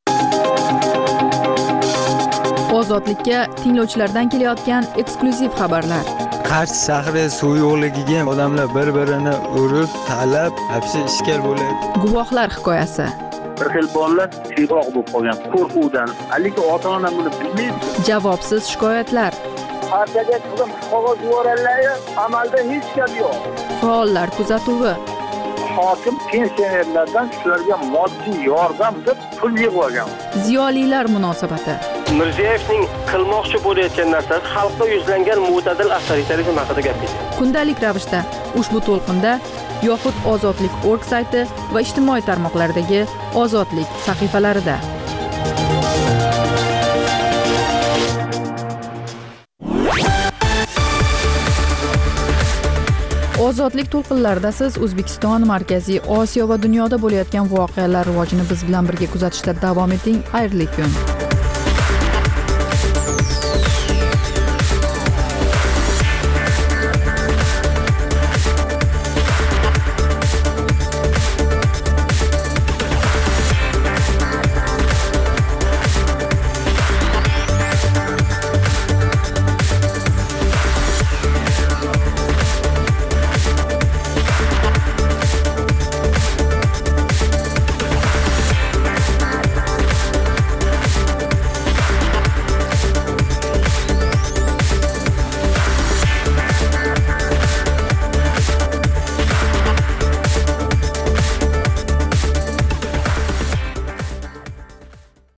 Ozodlikka tinglovchilardan kelayotgan eksklyuziv xabarlar. Qarshi shahri suv yo'qligiga odamlar bir-birini urib, talab, hapsi ishkal bo'layapti. Guvohlar hikoyasi. Bir xil bolalar siyg'oq bo'lib qolgan qo'rquvdan, lekin ota-ona buni bilmaydi. Javobsiz shikoyatlar. Partiyaga qilib qog'oz yuborganlar, amalda hech gap yo'q. Faollar kuzatuvi. Hokim pensionerlardan shularga moddiy yordam deb pul yig'ib olgan. Ziyolilar munosabati. Mirziyoyevning qilmoqchi bo'layotgan narsasi xalqqa yuzlangan mo'tadil avtoritarizm haqida gapirdi. Kundalik ravishda ushbu to'lqinda yoxud ozodlik точка org sayti va ijtimoiy tarmoqlardagi ozodlik sahifalarida. Ozodlik to'lqinlarida siz O'zbekiston, Markaziy Osiyo va dunyoda bo'layotgan voqealar rivojini biz bilan birga kuzatishda davom eting. Xayrli kun.